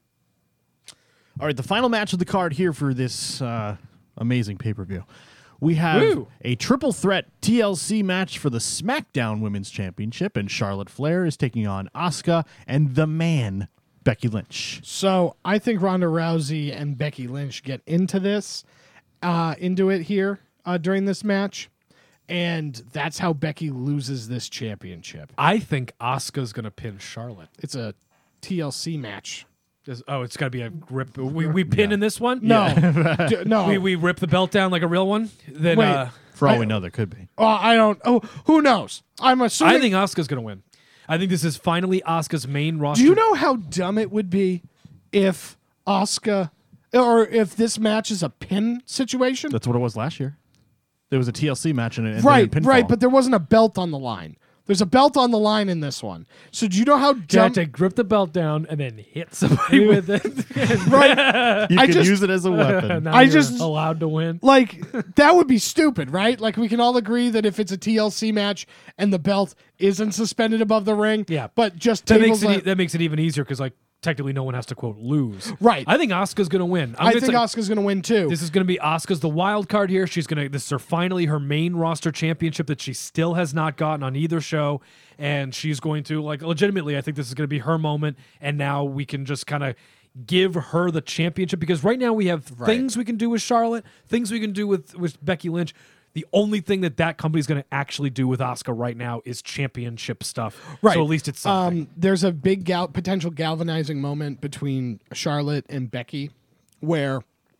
All right, the final match of the card here for this uh, amazing pay-per-view. We have Woo. a triple threat T L C match for the SmackDown Women's Championship, and Charlotte Flair is taking on Asuka and the man, Becky Lynch. So I think Ronda Rousey and Becky Lynch get into this, uh, into it here uh, during this match, and that's how Becky loses this championship. I think Asuka's going to pin Charlotte. It's a T L C match. Is- Oh, it's got to be a rip. We, we pin in this one? No, D- no. We, we rip the belt down like a real one? Then Wait. uh, For all I- we know, there could be. Oh, I don't. Oh, who knows? I'm assuming. I think Asuka's going to win. I think this is finally Asuka's main roster. Do you know how dumb it would be if Asuka, or if this match is a pin situation? That's what it was last year. There was a T L C match in it. And right, then a pinfall. right, but there wasn't a belt on the line. There's a belt on the line in this one. So do you know how You dumb? have to grip the belt down and then hit somebody with it. Right. You I can just- use it as a weapon. Now I you're just- allowed to win. Like, that would be stupid, right? Like, we can all agree that if it's a T L C match and the belt isn't suspended above the ring, Yeah. but just That tables makes it e- like- that makes it even easier because like technically no one has to quote lose. Right. I think Asuka's going to win. I'm I gonna think say- Asuka's going to win too. This is going to be Asuka's the wild card here. She's going to this is her finally her main roster championship that she still has not gotten on either show, and she's going to like legitimately. I think this is going to be her moment, and now we can just kind of give her the championship because right now we have things we can do with Charlotte, things we can do with with Becky Lynch. The only thing that that company's going to actually do with Asuka right now is championship stuff. Right. So at least it's something. Um, there's a big gal- potential galvanizing moment between Charlotte and Becky where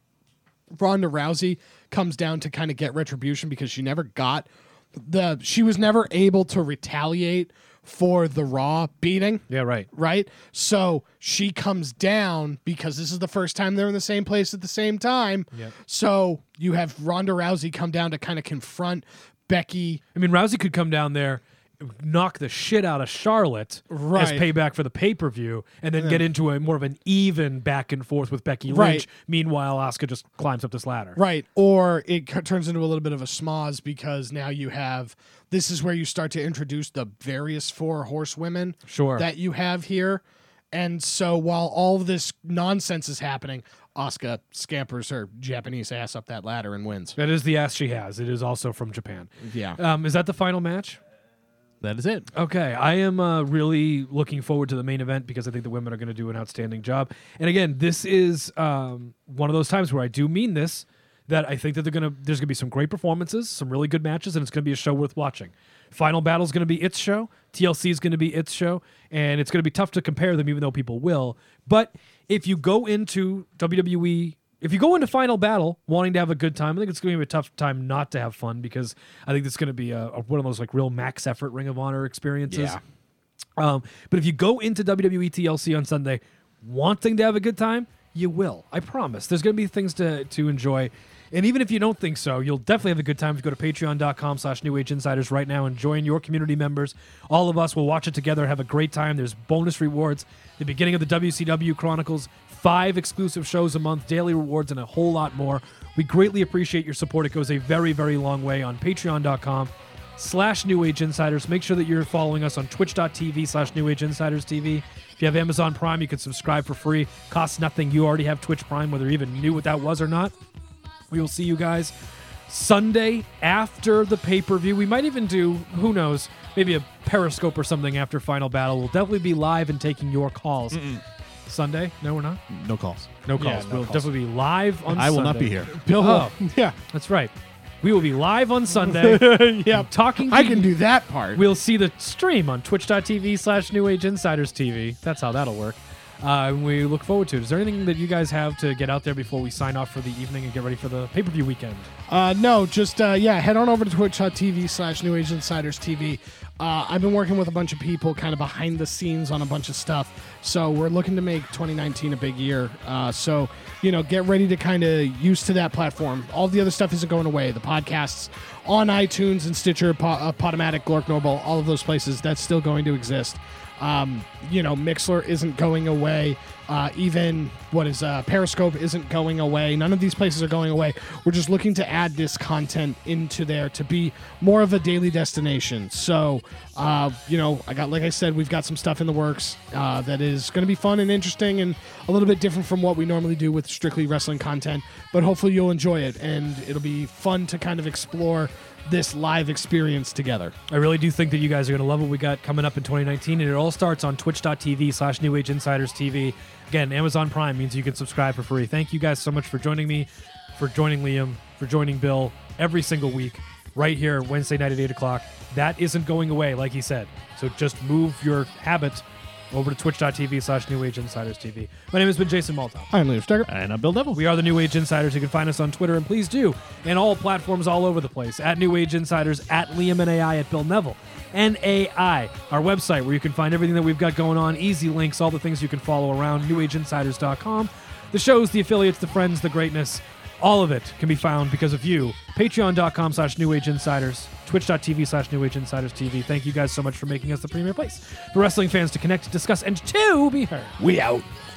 Ronda Rousey comes down to kind of get retribution because she never got the she was never able to retaliate for the Raw beating. Yeah, right. Right? So she comes down because this is the first time they're in the same place at the same time. Yep. So you have Ronda Rousey come down to kind of confront Becky. I mean, Rousey could come down there, knock the shit out of Charlotte as Right. payback for the pay-per-view, and then get into a more of an even back and forth with Becky Lynch. Right. Meanwhile, Asuka just climbs up this ladder. Right. Or it c- turns into a little bit of a schmoz because now you have this is where you start to introduce the various four horsewomen Sure. that you have here. And so while all of this nonsense is happening, Asuka scampers her Japanese ass up that ladder and wins. That is the ass she has. It is also from Japan. Yeah. Um, is that the final match? That is it. Okay, I am uh, really looking forward to the main event because I think the women are going to do an outstanding job. And again, this is um, one of those times where I do mean this, that I think that they're gonna there's gonna be some great performances, some really good matches, and it's gonna be a show worth watching. Final Battle is gonna be its show. T L C is gonna be its show, and it's gonna be tough to compare them, even though people will. But if you go into W W E. If you go into Final Battle wanting to have a good time, I think it's going to be a tough time not to have fun because I think it's going to be a, a, one of those like real max effort Ring of Honor experiences. Yeah. Um, but if you go into W W E T L C on Sunday wanting to have a good time, you will. I promise. There's going to be things to to enjoy. And even if you don't think so, you'll definitely have a good time if you go to patreon.com slash New Age Insiders right now and join your community members. All of us will watch it together and have a great time. There's bonus rewards, the beginning of the W C W Chronicles, five exclusive shows a month, daily rewards, and a whole lot more. We greatly appreciate your support. It goes a very, very long way on patreon.com slash New Age Insiders. Make sure that you're following us on twitch.tv slash New Age Insiders TV. If you have Amazon Prime, you can subscribe for free. Costs nothing. You already have Twitch Prime, whether you even knew what that was or not. We will see you guys Sunday after the pay-per-view. We might even do, who knows, maybe a Periscope or something after Final Battle. We'll definitely be live and taking your calls. Mm-mm. Sunday? No, we're not? No calls. No calls. Yeah, no we'll calls. definitely be live on I Sunday. will not be here. Bill will. Oh, Yeah. that's right. We will be live on Sunday. Yeah. Talking to I can you. do that part. We'll see the stream on twitch.tv slash New Age Insiders T V. That's how that'll work. Uh, and we look forward to it. Is there anything that you guys have to get out there before we sign off for the evening and get ready for the pay-per-view weekend? Uh, no, just, uh, yeah, head on over to twitch.tv slash New Age Insiders T V. Uh, I've been working with a bunch of people kind of behind the scenes on a bunch of stuff. So we're looking to make twenty nineteen a big year. Uh, so, you know, get ready to kind of used to that platform. All the other stuff isn't going away. The podcasts on iTunes and Stitcher, po- uh, Podomatic, Glork Noble, all of those places, that's still going to exist. Um, you know, Mixler isn't going away. Uh, even what is uh, Periscope isn't going away. None of these places are going away. We're just looking to add this content into there to be more of a daily destination. So, uh, you know, I got, like I said, we've got some stuff in the works uh, that is going to be fun and interesting and a little bit different from what we normally do with strictly wrestling content. But hopefully you'll enjoy it, and it'll be fun to kind of explore this live experience together. I really do think that you guys are going to love what we got coming up in twenty nineteen, and it all starts on twitch.tv slash New Age Insiders T V. Again, Amazon Prime means you can subscribe for free. Thank you guys so much for joining me, for joining Liam, for joining Bill every single week right here Wednesday night at eight o'clock. That isn't going away, like he said. So just move your habit over to twitch.tv slash New Age Insiders T V. My name has been Jason Malthoff. I'm Liam Steger. And I'm Bill Neville. We are the New Age Insiders. You can find us on Twitter, and please do, and all platforms all over the place, at New Age Insiders, at Liam N A I, at Bill Neville. N A I, our website where you can find everything that we've got going on, easy links, all the things you can follow around, new age insiders dot com. The shows, the affiliates, the friends, the greatness, all of it can be found because of you. Patreon.com slash New Age Insiders, Twitch.tv slash New Age Insiders T V. Thank you guys so much for making us the premier place for wrestling fans to connect, discuss, and to be heard. We out.